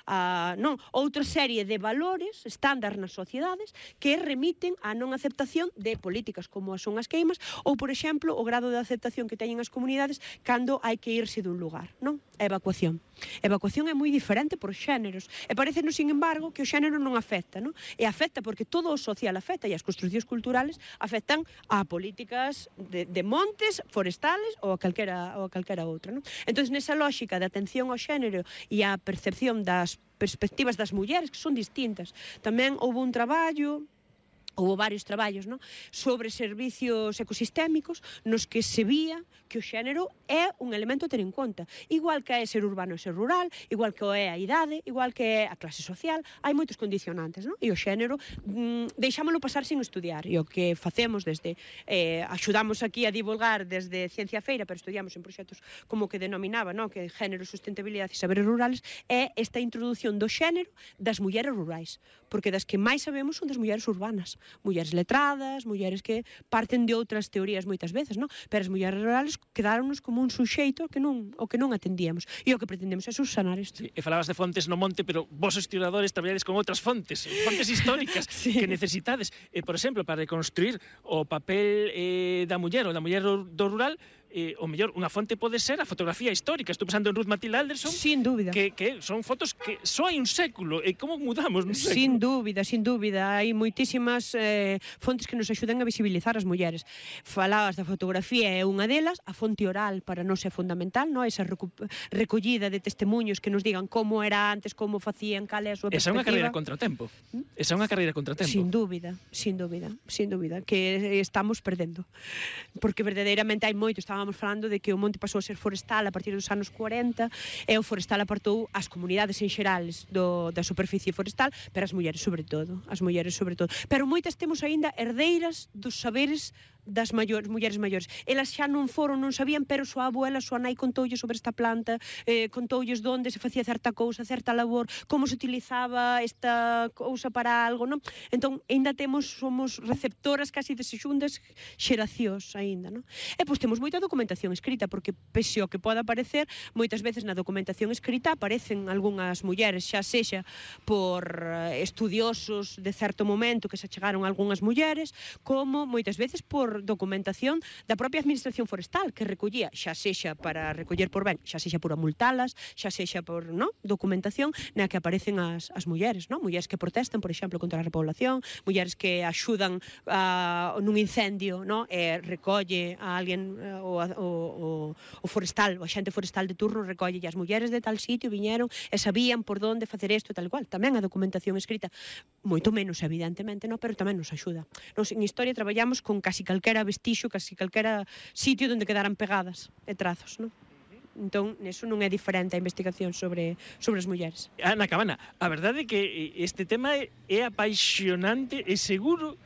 outra serie de valores estándar nas sociedades que remiten á non aceptación de políticas como son as queimas ou, por exemplo, o grado de aceptación que teñen as comunidades cando hai que irse dun lugar, non? A evacuación. A evacuación é moi diferente por xéneros e parecenos, sin embargo, que o xénero non afecta, non? E afecta porque todo o social afecta e as construccións culturales afectan a políticas de montes, forestales ou a calquera outra, non? Entón, nesa lógica de atención ao xénero e a percepción das perspectivas das mulleres, que son distintas, tamén houve un traballo, houve varios traballos, non? Sobre servicios ecosistémicos nos que se vía que o xénero é un elemento a ter en conta. Igual que é ser urbano e ser rural, igual que é a idade, igual que é a clase social, hai moitos condicionantes, non? E o xénero deixámolo pasar sin estudiar. E o que facemos desde, axudamos aquí a divulgar desde Ciencia Feira, pero estudiamos en proxectos como que denominaba, non? Que género, sustentabilidade e saberes rurales, é esta introducción do xénero das mulleres rurais. Porque das que máis sabemos son das mulleres urbanas. Mulleres letradas, mulleres que parten de outras teorías moitas veces, non? Pero as mulleres rurales quedáronnos como un suxeito que non atendíamos. E o que pretendemos é subsanar isto. Sí, e falabas de fontes no monte, pero vos os historiadores traballades con outras fontes históricas sí. Que necesitades. Por exemplo, para reconstruir o papel da muller ou da muller do rural, o mellor, unha fonte pode ser a fotografía histórica. Estou pensando en Ruth Matilde Alderson. Sin dúbida. Que son fotos que só hai un século. E como mudamos un século? Sin dúbida. Hai moitísimas fontes que nos axudan a visibilizar as mulleres. Falabas da fotografía, é unha delas. A fonte oral para nós é fundamental, non? Esa recollida de testemunhos que nos digan como era antes, como facían, cal é a súa perspectiva. Esa é unha carreira contra o tempo. Esa é unha carreira contra o tempo. Sin dúbida. Que estamos perdendo. Porque verdadeiramente hai moito. Estábamos falando de que o monte pasou a ser forestal a partir dos anos 40 e o forestal apartou as comunidades en xerales da superficie forestal, pero as mulleres sobre todo. Pero moitas temos aínda herdeiras dos saberes das mulleres maiores. Elas xa non sabían, pero súa abuela, súa nai contoulles sobre esta planta, contoulles onde se facía certa cousa, certa labor, como se utilizaba esta cousa para algo, non? Entón, aínda somos receptoras casi de segundas xeracións aínda, non? E pois temos moita documentación escrita, porque pese ao que poda aparecer, moitas veces na documentación escrita aparecen algunhas mulleres, xa sexa por estudiosos de certo momento que se chegaron algunhas mulleres, como moitas veces por documentación da propia administración forestal que recollía, xa sexa para recoller por ben, xa sexa por amultalas, xa sexa por documentación na que aparecen as mulleres, non? Mulleres que protestan, por exemplo, contra a repoblación, mulleres que axudan nun incendio, non? E recolle a alguén o forestal, o axente forestal de turno recolle as mulleres de tal sitio viñeron e sabían por onde facer isto e tal igual. Tamén a documentación escrita, moito menos evidentemente, non? Pero tamén nos axuda. Nos en historia traballamos con casi calquera vestixo, casi calquera sitio onde quedaran pegadas e trazos, non? Entón, neso non é diferente a investigación sobre as mulleres. Ana Cabana, a verdade é que este tema é apaixonante e seguro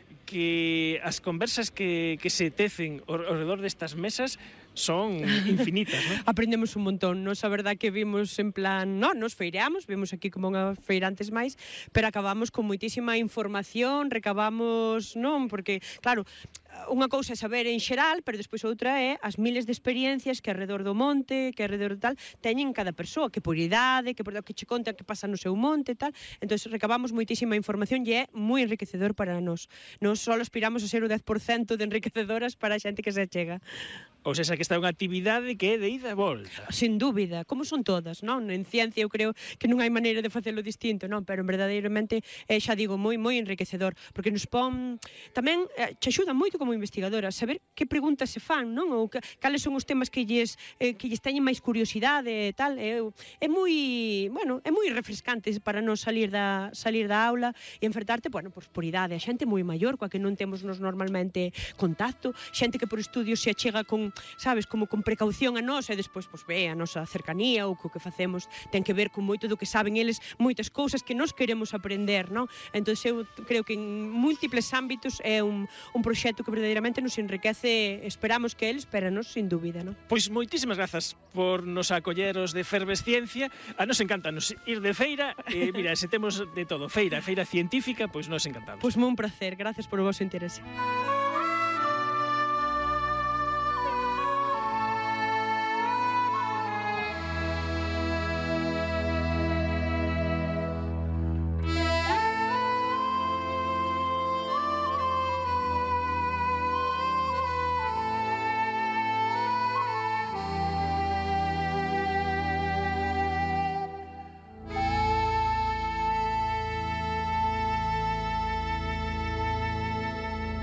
que as conversas que se tecen ao redor destas mesas son infinitas, non? Aprendemos un montón, nos a verdade que vimos en plan, nos feireamos, vimos aquí como unha feirantes máis, pero acabamos con moitísima información, recabamos, non, porque, claro, unha cousa é saber en xeral, pero despois outra é as miles de experiencias que alrededor do monte, que alrededor do tal, teñen cada persoa, que por idade, que che conta que pasa no seu monte e tal. Entón, recabamos moitísima información e é moi enriquecedor para nós. Nós só aspiramos a ser o 10% de enriquecedoras para a xente que se chega. Ou seja, que esta é unha actividade que é de ida e volta. Sin dúbida, como son todas, non? En ciencia eu creo que non hai maneira de facelo distinto, non? Pero verdadeiramente, xa digo, moi enriquecedor, porque nos pon... Tamén che axuda moito como investigadora a saber que preguntas se fan, non? Ou cales son os temas que lles teñen máis curiosidade e tal. É moi refrescante para non salir da aula e enfrentarte, por idade, a xente moi maior, coa que non temos nos normalmente contacto, xente que por estudios se achega con, sabes, como con precaución a nós e despois ve a nosa cercanía ou co que facemos ten que ver con moito do que saben eles, moitas cousas que nós queremos aprender, non? Entón eu creo que en múltiples ámbitos é un proxecto que verdadeiramente nos enriquece, esperamos que eles, pero nos sin dúbida, non? Pois moitísimas grazas por nos acolleros de Fervesciencia. A nos encanta ir de feira, mira, se temos de todo, feira científica, pois nos encantamos. Pois moi un placer, gracias por o vosso interese.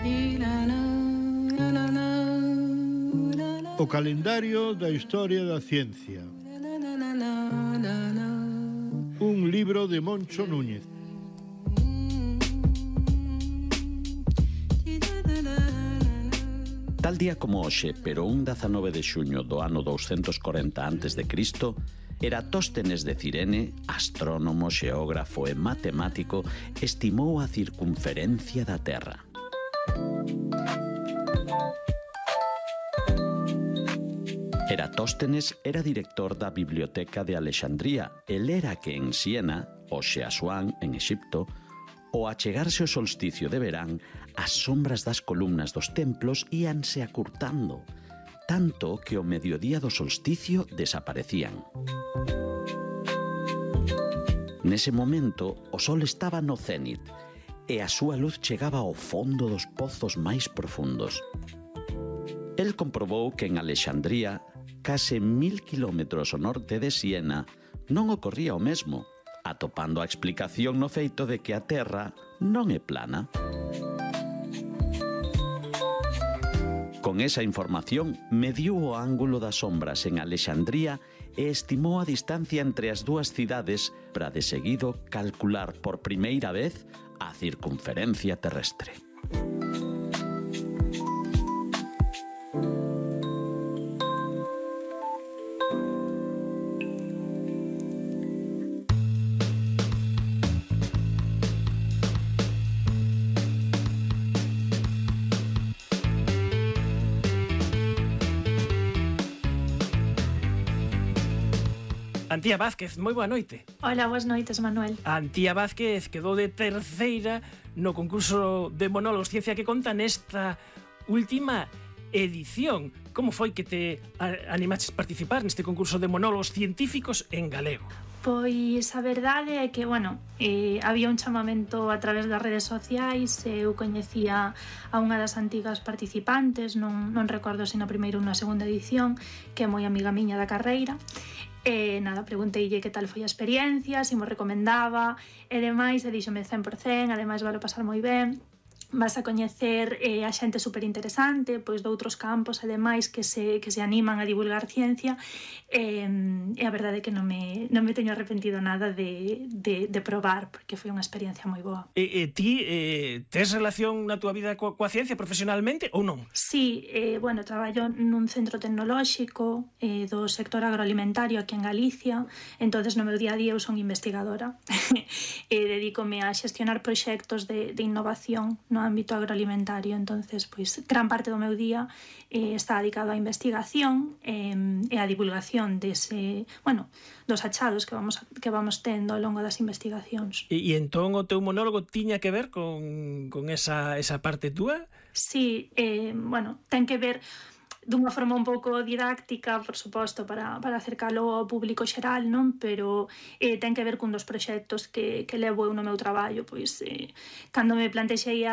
O calendario da historia da ciencia. Un libro de Moncho Núñez. Tal día como hoxe, pero un 19 de xuño do ano 240 a.C., Eratóstenes de Cirene, astrónomo, xeógrafo e matemático, estimou a circunferencia da Terra. Eratóstenes era director da Biblioteca de Alexandría e lera que en Siena, hoxe Asuán, en Exipto, ao achegarse o solsticio de verán, as sombras das columnas dos templos íanse acurtando, tanto que ao mediodía do solsticio desaparecían. Nese momento, o sol estaba no cénit e a súa luz chegaba ao fondo dos pozos máis profundos. El comprobou que en Alexandría, case 1000 kilómetros ao norte de Siena, non ocorría o mesmo, atopando a explicación no feito de que a Terra non é plana. Con esa información, mediu o ángulo das sombras en Alexandría e estimou a distancia entre as dúas cidades para de seguido calcular por primeira vez a circunferencia terrestre. Antía Vázquez, moi boa noite. Hola, boas noites, Manuel. Antía Vázquez quedou de terceira no concurso de monólogos Ciencia que Conta nesta última edición. Como foi que te animaches a participar neste concurso de monólogos científicos en galego? Pois a verdade é que, había un chamamento a través das redes sociais, eu coñecía a unha das antigas participantes, non recordo se na primeira ou na segunda edición, que é moi amiga miña da carreira, e pregunteille que tal foi a experiencia, se mo recomendaba, e demais, e díxome 100%, ademais valo pasar moi ben, vas a coñecer a xente superinteresante, pois de outros campos e demais que se animan a divulgar ciencia, e a verdade é que non me teño arrepentido nada de probar, porque foi unha experiencia moi boa. E ti tes relación na túa vida coa ciencia profesionalmente ou non? Sí, traballo nun centro tecnolóxico do sector agroalimentario aquí en Galicia, entonces no meu día a día eu son investigadora e dedícome a xestionar proxectos de innovación no ámbito agroalimentario, entonces pois gran parte do meu día está dedicado á investigación e á divulgación dos achados que vamos tendo ao longo das investigacións. E entón o teu monólogo tiña que ver con esa parte túa? Sí, ten que ver dunha forma un pouco didáctica, por suposto, para acercalo ao público xeral, non? Pero ten que ver cun dos proxectos que levo eu no meu traballo, pois cando me plantexei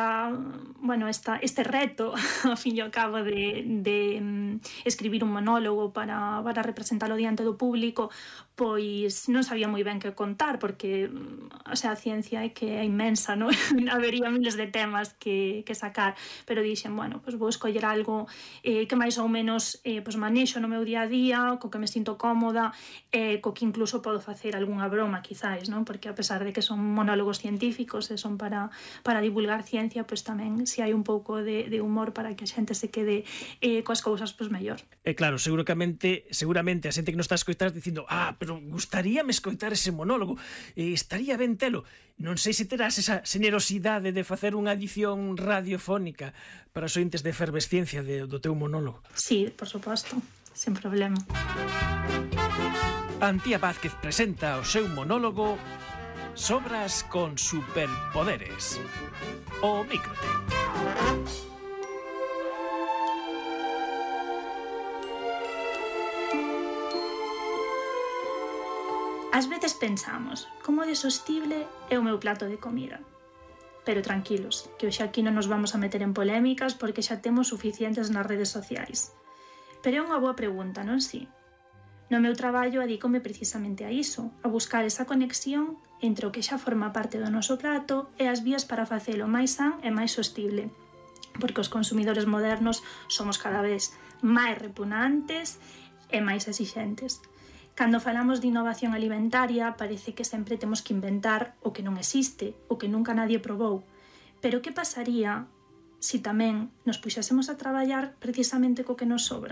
este reto, ao fin e ao cabo, de escribir un monólogo para representalo diante do público, pois non sabía moi ben que contar, porque a ciencia é que é inmensa, non? Habería miles de temas que sacar, pero dixen, pois vou escoller algo que máis ou menos manexo no meu día a día, co que me sinto cómoda, co que incluso podo facer algunha broma, quizáis, non? Porque a pesar de que son monólogos científicos e son para divulgar ciencia, pois tamén se hai un pouco de humor para que a xente se quede coas cousas mellor. E claro, seguramente a xente que nos está a escoitar dicindo, pero gustaríame escoitar ese monólogo, estaría ben telo. Non sei se terás esa xenerosidade de facer unha edición radiofónica para os ointes de efervesciencia do teu monólogo. Sí, por suposto, sen problema. Antía Vázquez presenta o seu monólogo Sobras con superpoderes. O microte. Ás veces pensamos, como de sostible é o meu plato de comida. Pero tranquilos, que hoxe aquí non nos vamos a meter en polémicas porque xa temos suficientes nas redes sociais. Pero é unha boa pregunta, non si? No meu traballo adícome precisamente a iso, a buscar esa conexión entre o que xa forma parte do noso prato e as vías para facelo máis san e máis sostible. porque os consumidores modernos somos cada vez máis repugnantes e máis exixentes. Cando falamos de innovación alimentaria, parece que sempre temos que inventar o que non existe, o que nunca nadie probou. Pero que pasaría se tamén nos puxésemos a traballar precisamente co que nos sobra?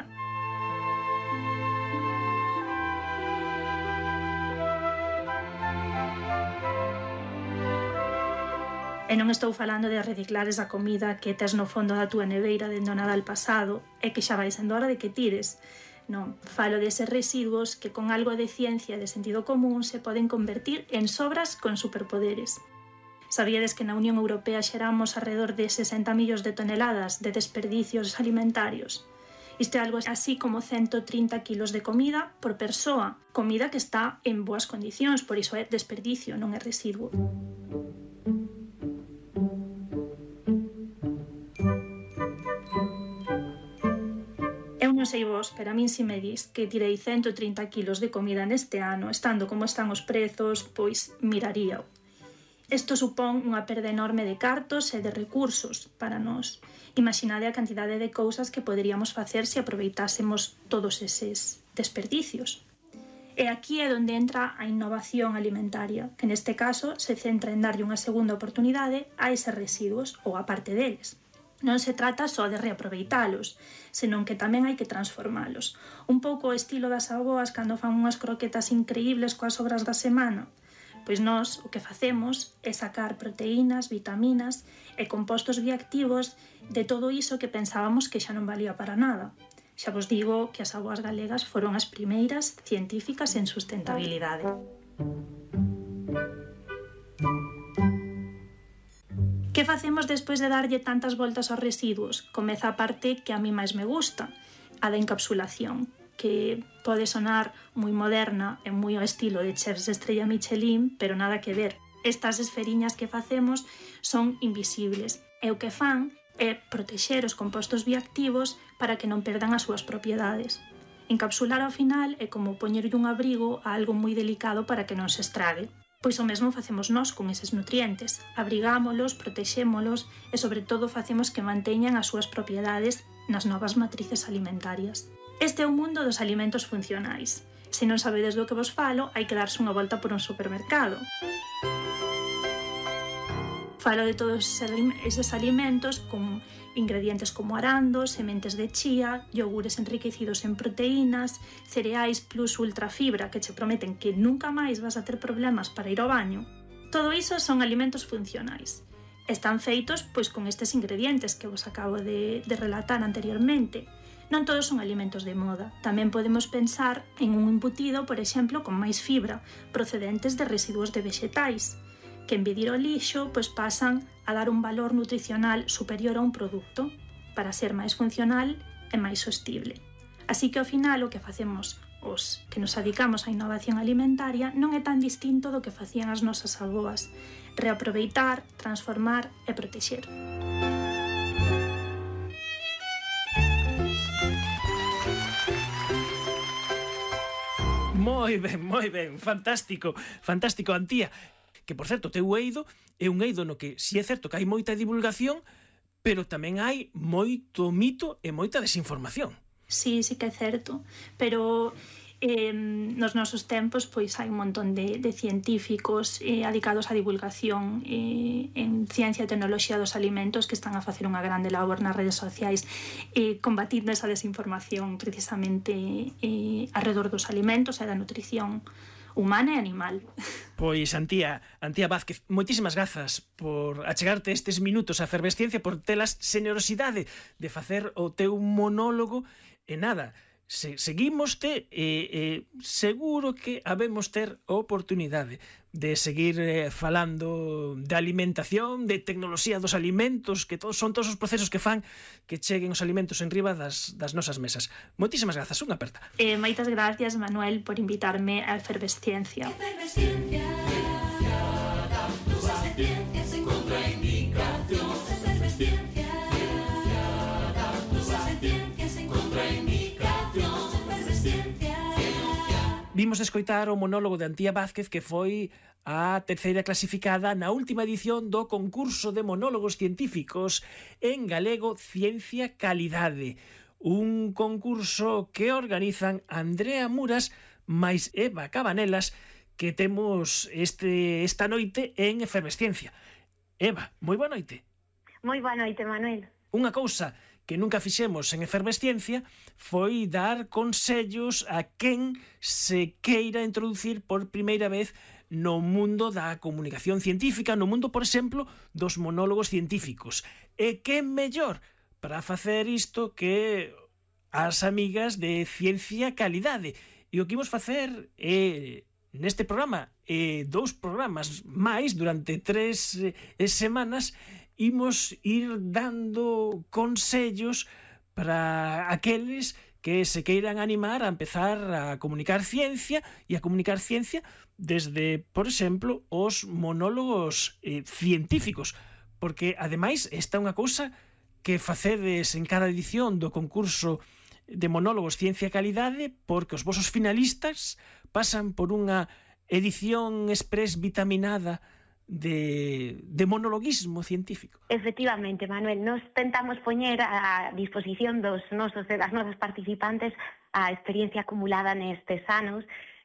E non estou falando de reciclar esa comida que tes no fondo da túa neveira dende o Nadal pasado e que xa vai sendo hora de que tires. Non, falo deses residuos que con algo de ciencia e de sentido común se poden convertir en sobras con superpoderes. Sabíades que na Unión Europea xeramos alrededor de 60 millóns de toneladas de desperdicios alimentarios. Isto é algo así como 130 kilos de comida por persoa, comida que está en boas condicións, por iso é desperdicio, non é residuo. Eu non sei vos, pero a min si me dis que tirei 130 kilos de comida neste ano, estando como están os prezos, pois miraríao. Isto supón unha perda enorme de cartos e de recursos para nós. Imaginade a cantidade de cousas que poderíamos facer se aproveitásemos todos eses desperdicios. E aquí é onde entra a innovación alimentaria, que neste caso se centra en darlle unha segunda oportunidade a eses residuos ou a parte deles. Non se trata só de reaproveitalos, senón que tamén hai que transformalos. Un pouco o estilo das avoas cando fan unhas croquetas increíbles coas sobras da semana. Pois nós o que facemos é sacar proteínas, vitaminas e compostos bioactivos de todo iso que pensábamos que xa non valía para nada. Xa vos digo que as avoas galegas foron as primeiras científicas en sustentabilidade. Que facemos despois de darlle tantas voltas aos residuos? Comeza a parte que a mí máis me gusta, a da encapsulación, que pode sonar moi moderna e moi ao estilo de chefs de estrella Michelin, pero nada que ver. Estas esferiñas que facemos son invisibles e o que fan é protexer os compostos bioactivos para que non perdan as súas propiedades. Encapsular ao final é como poñerlle un abrigo a algo moi delicado para que non se estrague. Pois o mesmo facemos nós con eses nutrientes. Abrigámolos, protexémolos e, sobre todo, facemos que manteñan as súas propiedades nas novas matrices alimentarias. Este é o mundo dos alimentos funcionais. Se non sabedes do que vos falo, hai que darse unha volta por un supermercado. Falo de todos eses alimentos con ingredientes como arandos, sementes de chía, iogures enriquecidos en proteínas, cereais plus ultrafibra que che prometen que nunca máis vas a ter problemas para ir ao baño. Todo iso son alimentos funcionais. Están feitos pois con estes ingredientes que vos acabo de relatar anteriormente. Non todos son alimentos de moda. Tamén podemos pensar en un embutido, por exemplo, con máis fibra, procedentes de residuos de vexetais, que en vez de ir ao lixo, pois pasan a dar un valor nutricional superior a un produto para ser máis funcional e máis sostible. Así que ao final o que facemos os que nos dedicamos á innovación alimentaria non é tan distinto do que facían as nosas avoas: reaproveitar, transformar e protexer. Moi ben, fantástico, Antía. Que, por certo, teu eido é un eido no que si é certo que hai moita divulgación, pero tamén hai moito mito e moita desinformación. Sí que é certo, pero nos nosos tempos pois hai un montón de científicos dedicados á divulgación en ciencia e tecnoloxía dos alimentos que están a facer unha grande labor nas redes sociais combatindo esa desinformación precisamente alrededor dos alimentos e da nutrición humana e animal. Pois, Antía Vázquez, moitísimas grazas por achegarte estes minutos á Efervesciencia, por telas xenerosidade de facer o teu monólogo. E nada, seguímoste e seguro que habemos ter a oportunidade de seguir falando de alimentación, de tecnoloxía dos alimentos, que son todos os procesos que fan que cheguen os alimentos en riba das nosas mesas. Moitísimas grazas, unha aperta. Moitas gracias, Manuel, por invitarme á Efervesciencia. Vimos de escoitar o monólogo de Antía Vázquez, que foi a terceira clasificada na última edición do concurso de monólogos científicos en galego Ciencia Calidade, un concurso que organizan Andrea Muras máis Eva Cabanelas, que temos esta noite en Efervesciencia. Eva, moi boa noite. Moi boa noite, Manuel. Unha cousa que nunca fixemos en Efervesciencia foi dar consellos a quen se queira introducir por primeira vez no mundo da comunicación científica, no mundo, por exemplo, dos monólogos científicos. E que mellor para facer isto que as amigas de Ciencia Calidade. E o que imos facer neste programa, 2 programas máis, durante 3 semanas, imos ir dando consellos para aqueles que se queiran animar a empezar a comunicar ciencia e a comunicar ciencia desde, por exemplo, os monólogos científicos, porque ademais esta é unha cousa que facedes en cada edición do concurso de monólogos Ciencia Calidade, porque os vosos finalistas pasan por unha edición express vitaminada de monologuismo científico. Efectivamente, Manuel, nos tentamos poñer a disposición das nosas participantes a experiencia acumulada nestes anos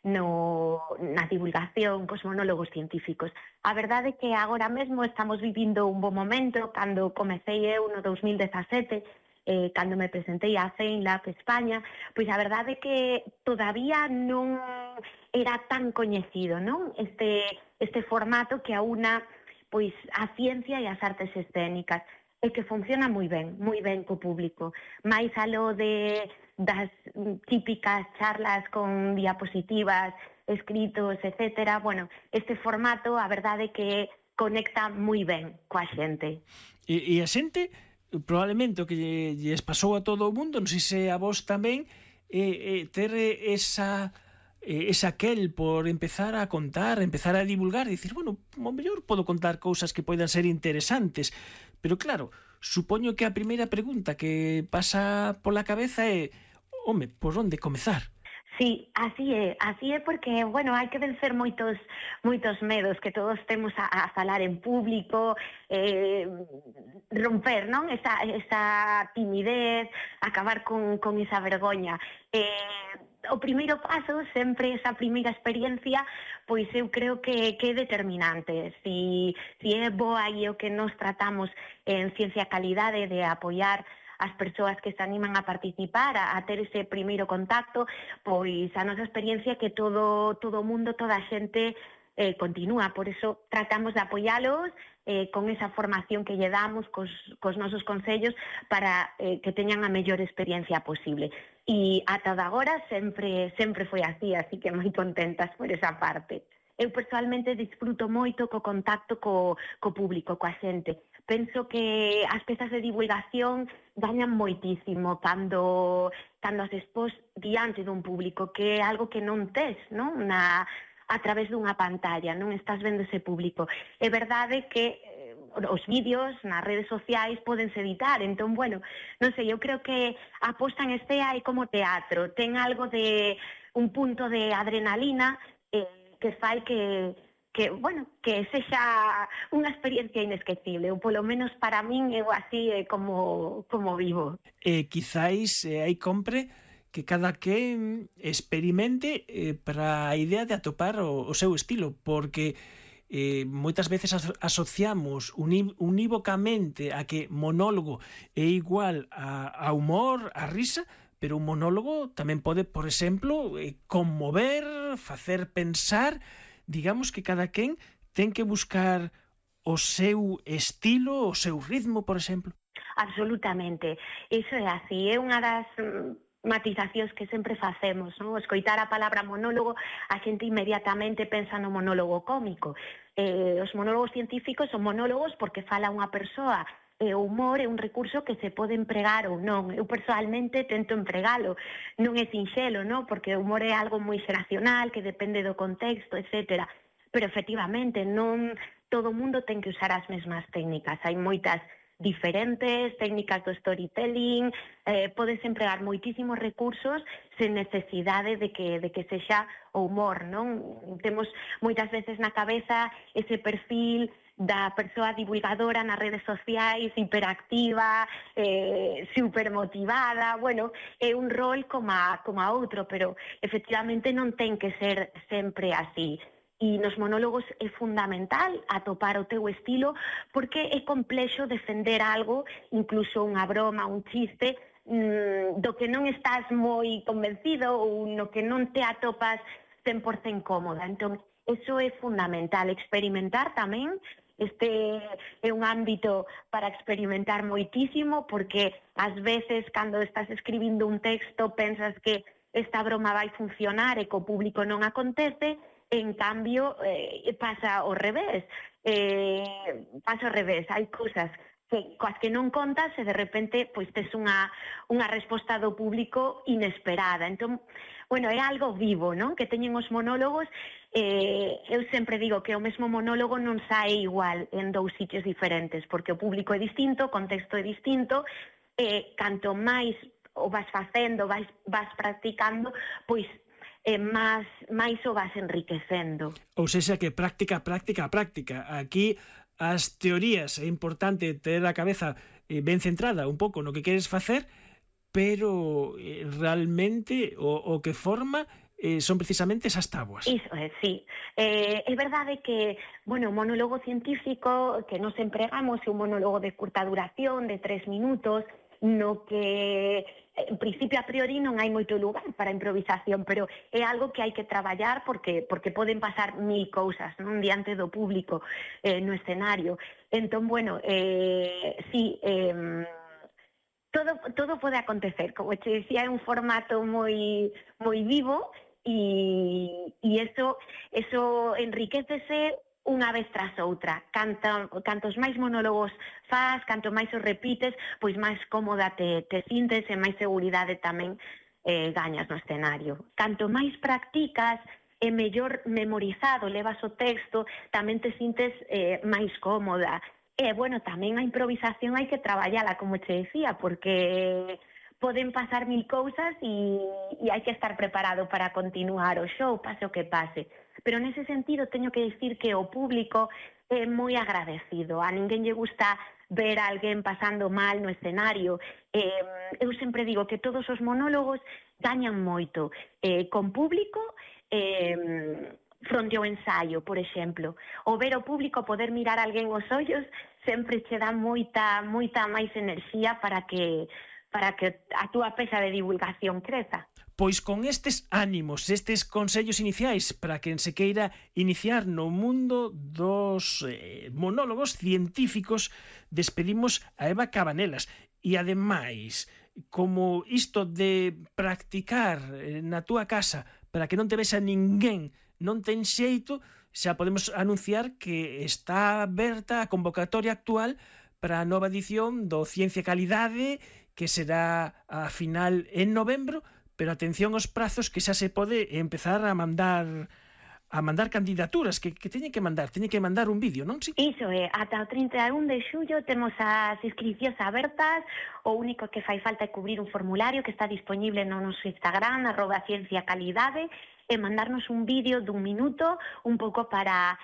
na divulgación cos monólogos científicos. A verdade é que agora mesmo estamos vivindo un bo momento. Cando comecei eu no 2017, cando me presentei a FameLab España, pois a verdade é que todavía non era tan coñecido, non? Este formato que aúna pois a ciencia e as artes escénicas, e que funciona moi ben co público. Mais aló das típicas charlas con diapositivas, escritos, etcétera, bueno, este formato a verdade é que conecta moi ben coa xente. E a xente, probablemente o que lles pasou a todo o mundo, non sei se a vos tamén, ter esa aquel por empezar a contar, empezar a divulgar e dicir, bueno, ao mellor podo contar cousas que poidan ser interesantes, pero claro, supoño que a primeira pregunta que pasa pola cabeza é, home, por onde comezar? Sí, así é porque, bueno, hai que vencer moitos medos que todos temos a falar en público, romper, non? Esa timidez, acabar con esa vergoña. O primeiro paso, sempre esa primeira experiencia, pois eu creo que é determinante. Si é boa e o que nos tratamos en Ciencia Calidade de apoiar as persoas que se animan a participar, a ter ese primeiro contacto, pois a nosa experiencia que todo o mundo, toda a xente continúa. Por eso tratamos de apoialos con esa formación que lle damos, cos nosos consellos, para que teñan a mellor experiencia posible. E ata de agora sempre foi así que moi contentas por esa parte. Eu personalmente disfruto moito co contacto co público, coa xente. Penso que as pezas de divulgación gañan moitísimo cando as expós diante dun público, que é algo que non tes, non? A través dunha pantalla, non estás vendo ese público. É verdade que os vídeos nas redes sociais podense editar, entón, bueno, non sei, eu creo que a posta en escena é como teatro, ten algo de un punto de adrenalina que fai que sexa unha experiencia inesquecible, ou polo menos para min é así como vivo. Quizáis hai compre que cada quen experimente para a idea de atopar o seu estilo, porque moitas veces asociamos unívocamente a que monólogo é igual a humor, a risa, pero un monólogo tamén pode, por exemplo, conmover, facer pensar. Digamos que cada quen ten que buscar o seu estilo, o seu ritmo, por exemplo. Absolutamente, iso é así, é unha das matizacións que sempre facemos, non? Escoitar a palabra monólogo, a xente inmediatamente pensa no monólogo cómico. Os monólogos científicos son monólogos porque fala unha persoa. O humor é un recurso que se pode empregar ou non. Eu personalmente tento empregalo. Non é sinxelo, non? Porque o humor é algo moi xeracional, que depende do contexto, etc. Pero efectivamente non todo o mundo ten que usar as mesmas técnicas. Hai moitas diferentes, técnicas do storytelling, podes empregar moitísimos recursos sen necesidade de que sexa o humor, non? Temos moitas veces na cabeza ese perfil da persoa divulgadora nas redes sociais, hiperactiva, supermotivada, bueno, é un rol como outro, pero efectivamente non ten que ser sempre así. E nos monólogos é fundamental atopar o teu estilo porque é complexo defender algo, incluso unha broma, un chiste, do que non estás moi convencido ou no que non te atopas 100% cómoda. Entón, eso é fundamental. Experimentar tamén, este é un ámbito para experimentar moitísimo porque ás veces cando estás escribindo un texto pensas que esta broma vai funcionar e que o público non acontece. En cambio, pasa ao revés. Hai cousas coas que non contas e de repente pois tes unha resposta do público inesperada. Entón, bueno, é algo vivo, non? Que teñen os monólogos. Eu sempre digo que o mesmo monólogo non sae igual en dous sitios diferentes, porque o público é distinto, o contexto é distinto, e canto máis o vas facendo, vas practicando, pois máis o vas enriquecendo. Ou seja que práctica. Aquí as teorías é importante ter a cabeza ben centrada un pouco no que queres facer, pero realmente o que forma son precisamente esas táboas. Iso é, sí. É verdade que, bueno, o monólogo científico que nos empregamos é un monólogo de curta duración, de 3 minutos, no que en principio a priori non hai moito lugar para a improvisación, pero é algo que hai que traballar porque poden pasar mil cousas, non, diante do público no escenario. Entón, bueno, sí, todo pode acontecer, como te decía, é un formato moi vivo e eso enriquecese unha vez tras outra. Cantos máis monólogos faz, canto máis os repites, pois máis cómoda te sintes e máis seguridade tamén gañas no escenario. Canto máis practicas e mellor memorizado levas o texto, tamén te sintes máis cómoda. E, bueno, tamén a improvisación hai que traballala, como te decía, porque poden pasar mil cousas e hai que estar preparado para continuar o show, pase o que pase. Pero nese sentido teño que dicir que o público é moi agradecido. A ninguén lle gusta ver a alguén pasando mal no escenario. Eu sempre digo que todos os monólogos gañan moito con público fronte ao ensaio, por exemplo. O ver o público, poder mirar a alguén os ollos, sempre che dá moita máis enerxía para que a túa peza de divulgación creza. Pois con estes ánimos, estes consellos iniciais para quen se queira iniciar no mundo dos monólogos científicos, despedimos a Eva Cabanelas. E ademais, como isto de practicar na túa casa para que non te vexa ninguén non ten xeito, xa podemos anunciar que está aberta a convocatoria actual para a nova edición do Ciencia e Calidade, que será a final en novembro, pero atención aos prazos que xa se pode empezar a mandar candidaturas, que teñen que mandar un vídeo, non? Sí. Iso é, ata o 31 de xullo temos as inscripcións abertas, o único que fai falta é cubrir un formulario que está disponible no noso Instagram, @cienciacalidade, e mandarnos un vídeo dun minuto, un pouco para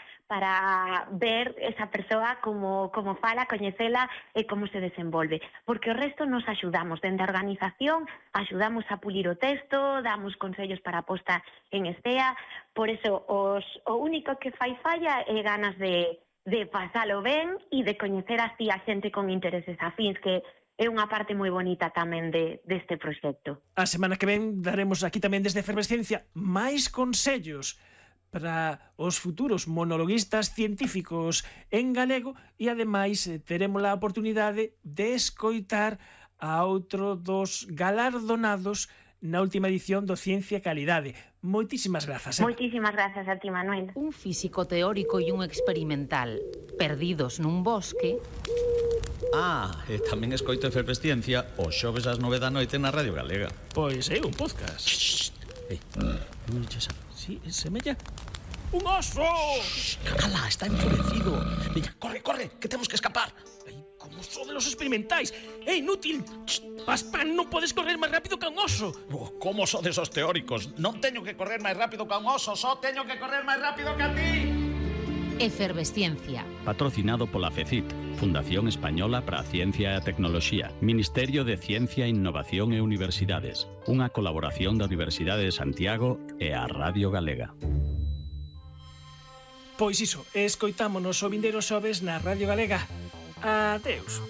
ver esa persoa como fala, coñecela e como se desenvolve. Porque o resto nos axudamos dende a organización, axudamos a pulir o texto, damos consellos para a posta en estea. Por eso, o único que fai falla é ganas de pasalo ben e de coñecer así a xente con intereses afíns, que é unha parte moi bonita tamén deste proxecto. A semana que ven daremos aquí tamén desde Efervesciencia máis consellos para os futuros monologuistas científicos en galego e ademais teremos a oportunidade de escoitar a outro dos galardonados na última edición do Ciencia e Calidade. Moitísimas grazas. Moitísimas grazas a ti, Manuel. Un físico teórico e un experimental perdidos nun bosque. E tamén escoito Efervesciencia os xoves ás 9 da noite na Radio Galega. Pois é un podcast. Sí, semella un oso. ¡Cala! Está enfurecido. Venga, corre, que temos que escapar. Ai, como so de los experimentais. É inútil. Paspán, non podes correr máis rápido que un oso. Como so desos teóricos? Non teño que correr máis rápido que un oso, só teño que correr máis rápido que a ti. Efervesciencia. Patrocinado pola FECIT, Fundación Española para a Ciencia e a Tecnoloxía, Ministerio de Ciencia, Innovación e Universidades, unha colaboración da Universidade de Santiago e a Radio Galega. Pois iso, escoitámonos o vindeiro xoves na Radio Galega. Adeus.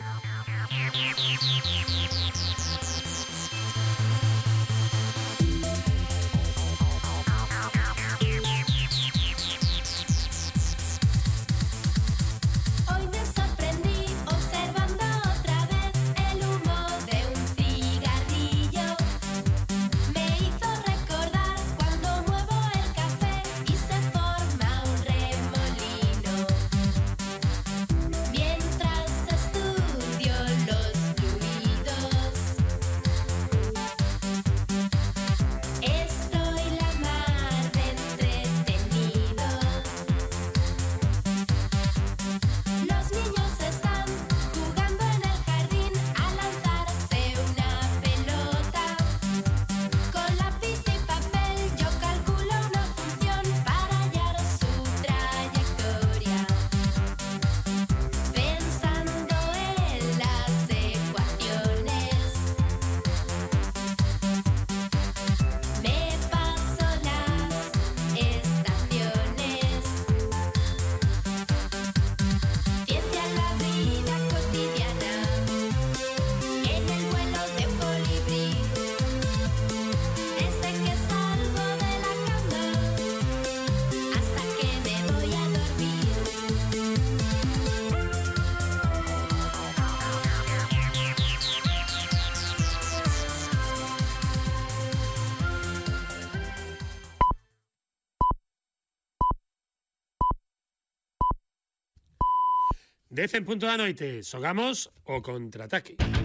Dez en punto da noite, xogamos o contraataque.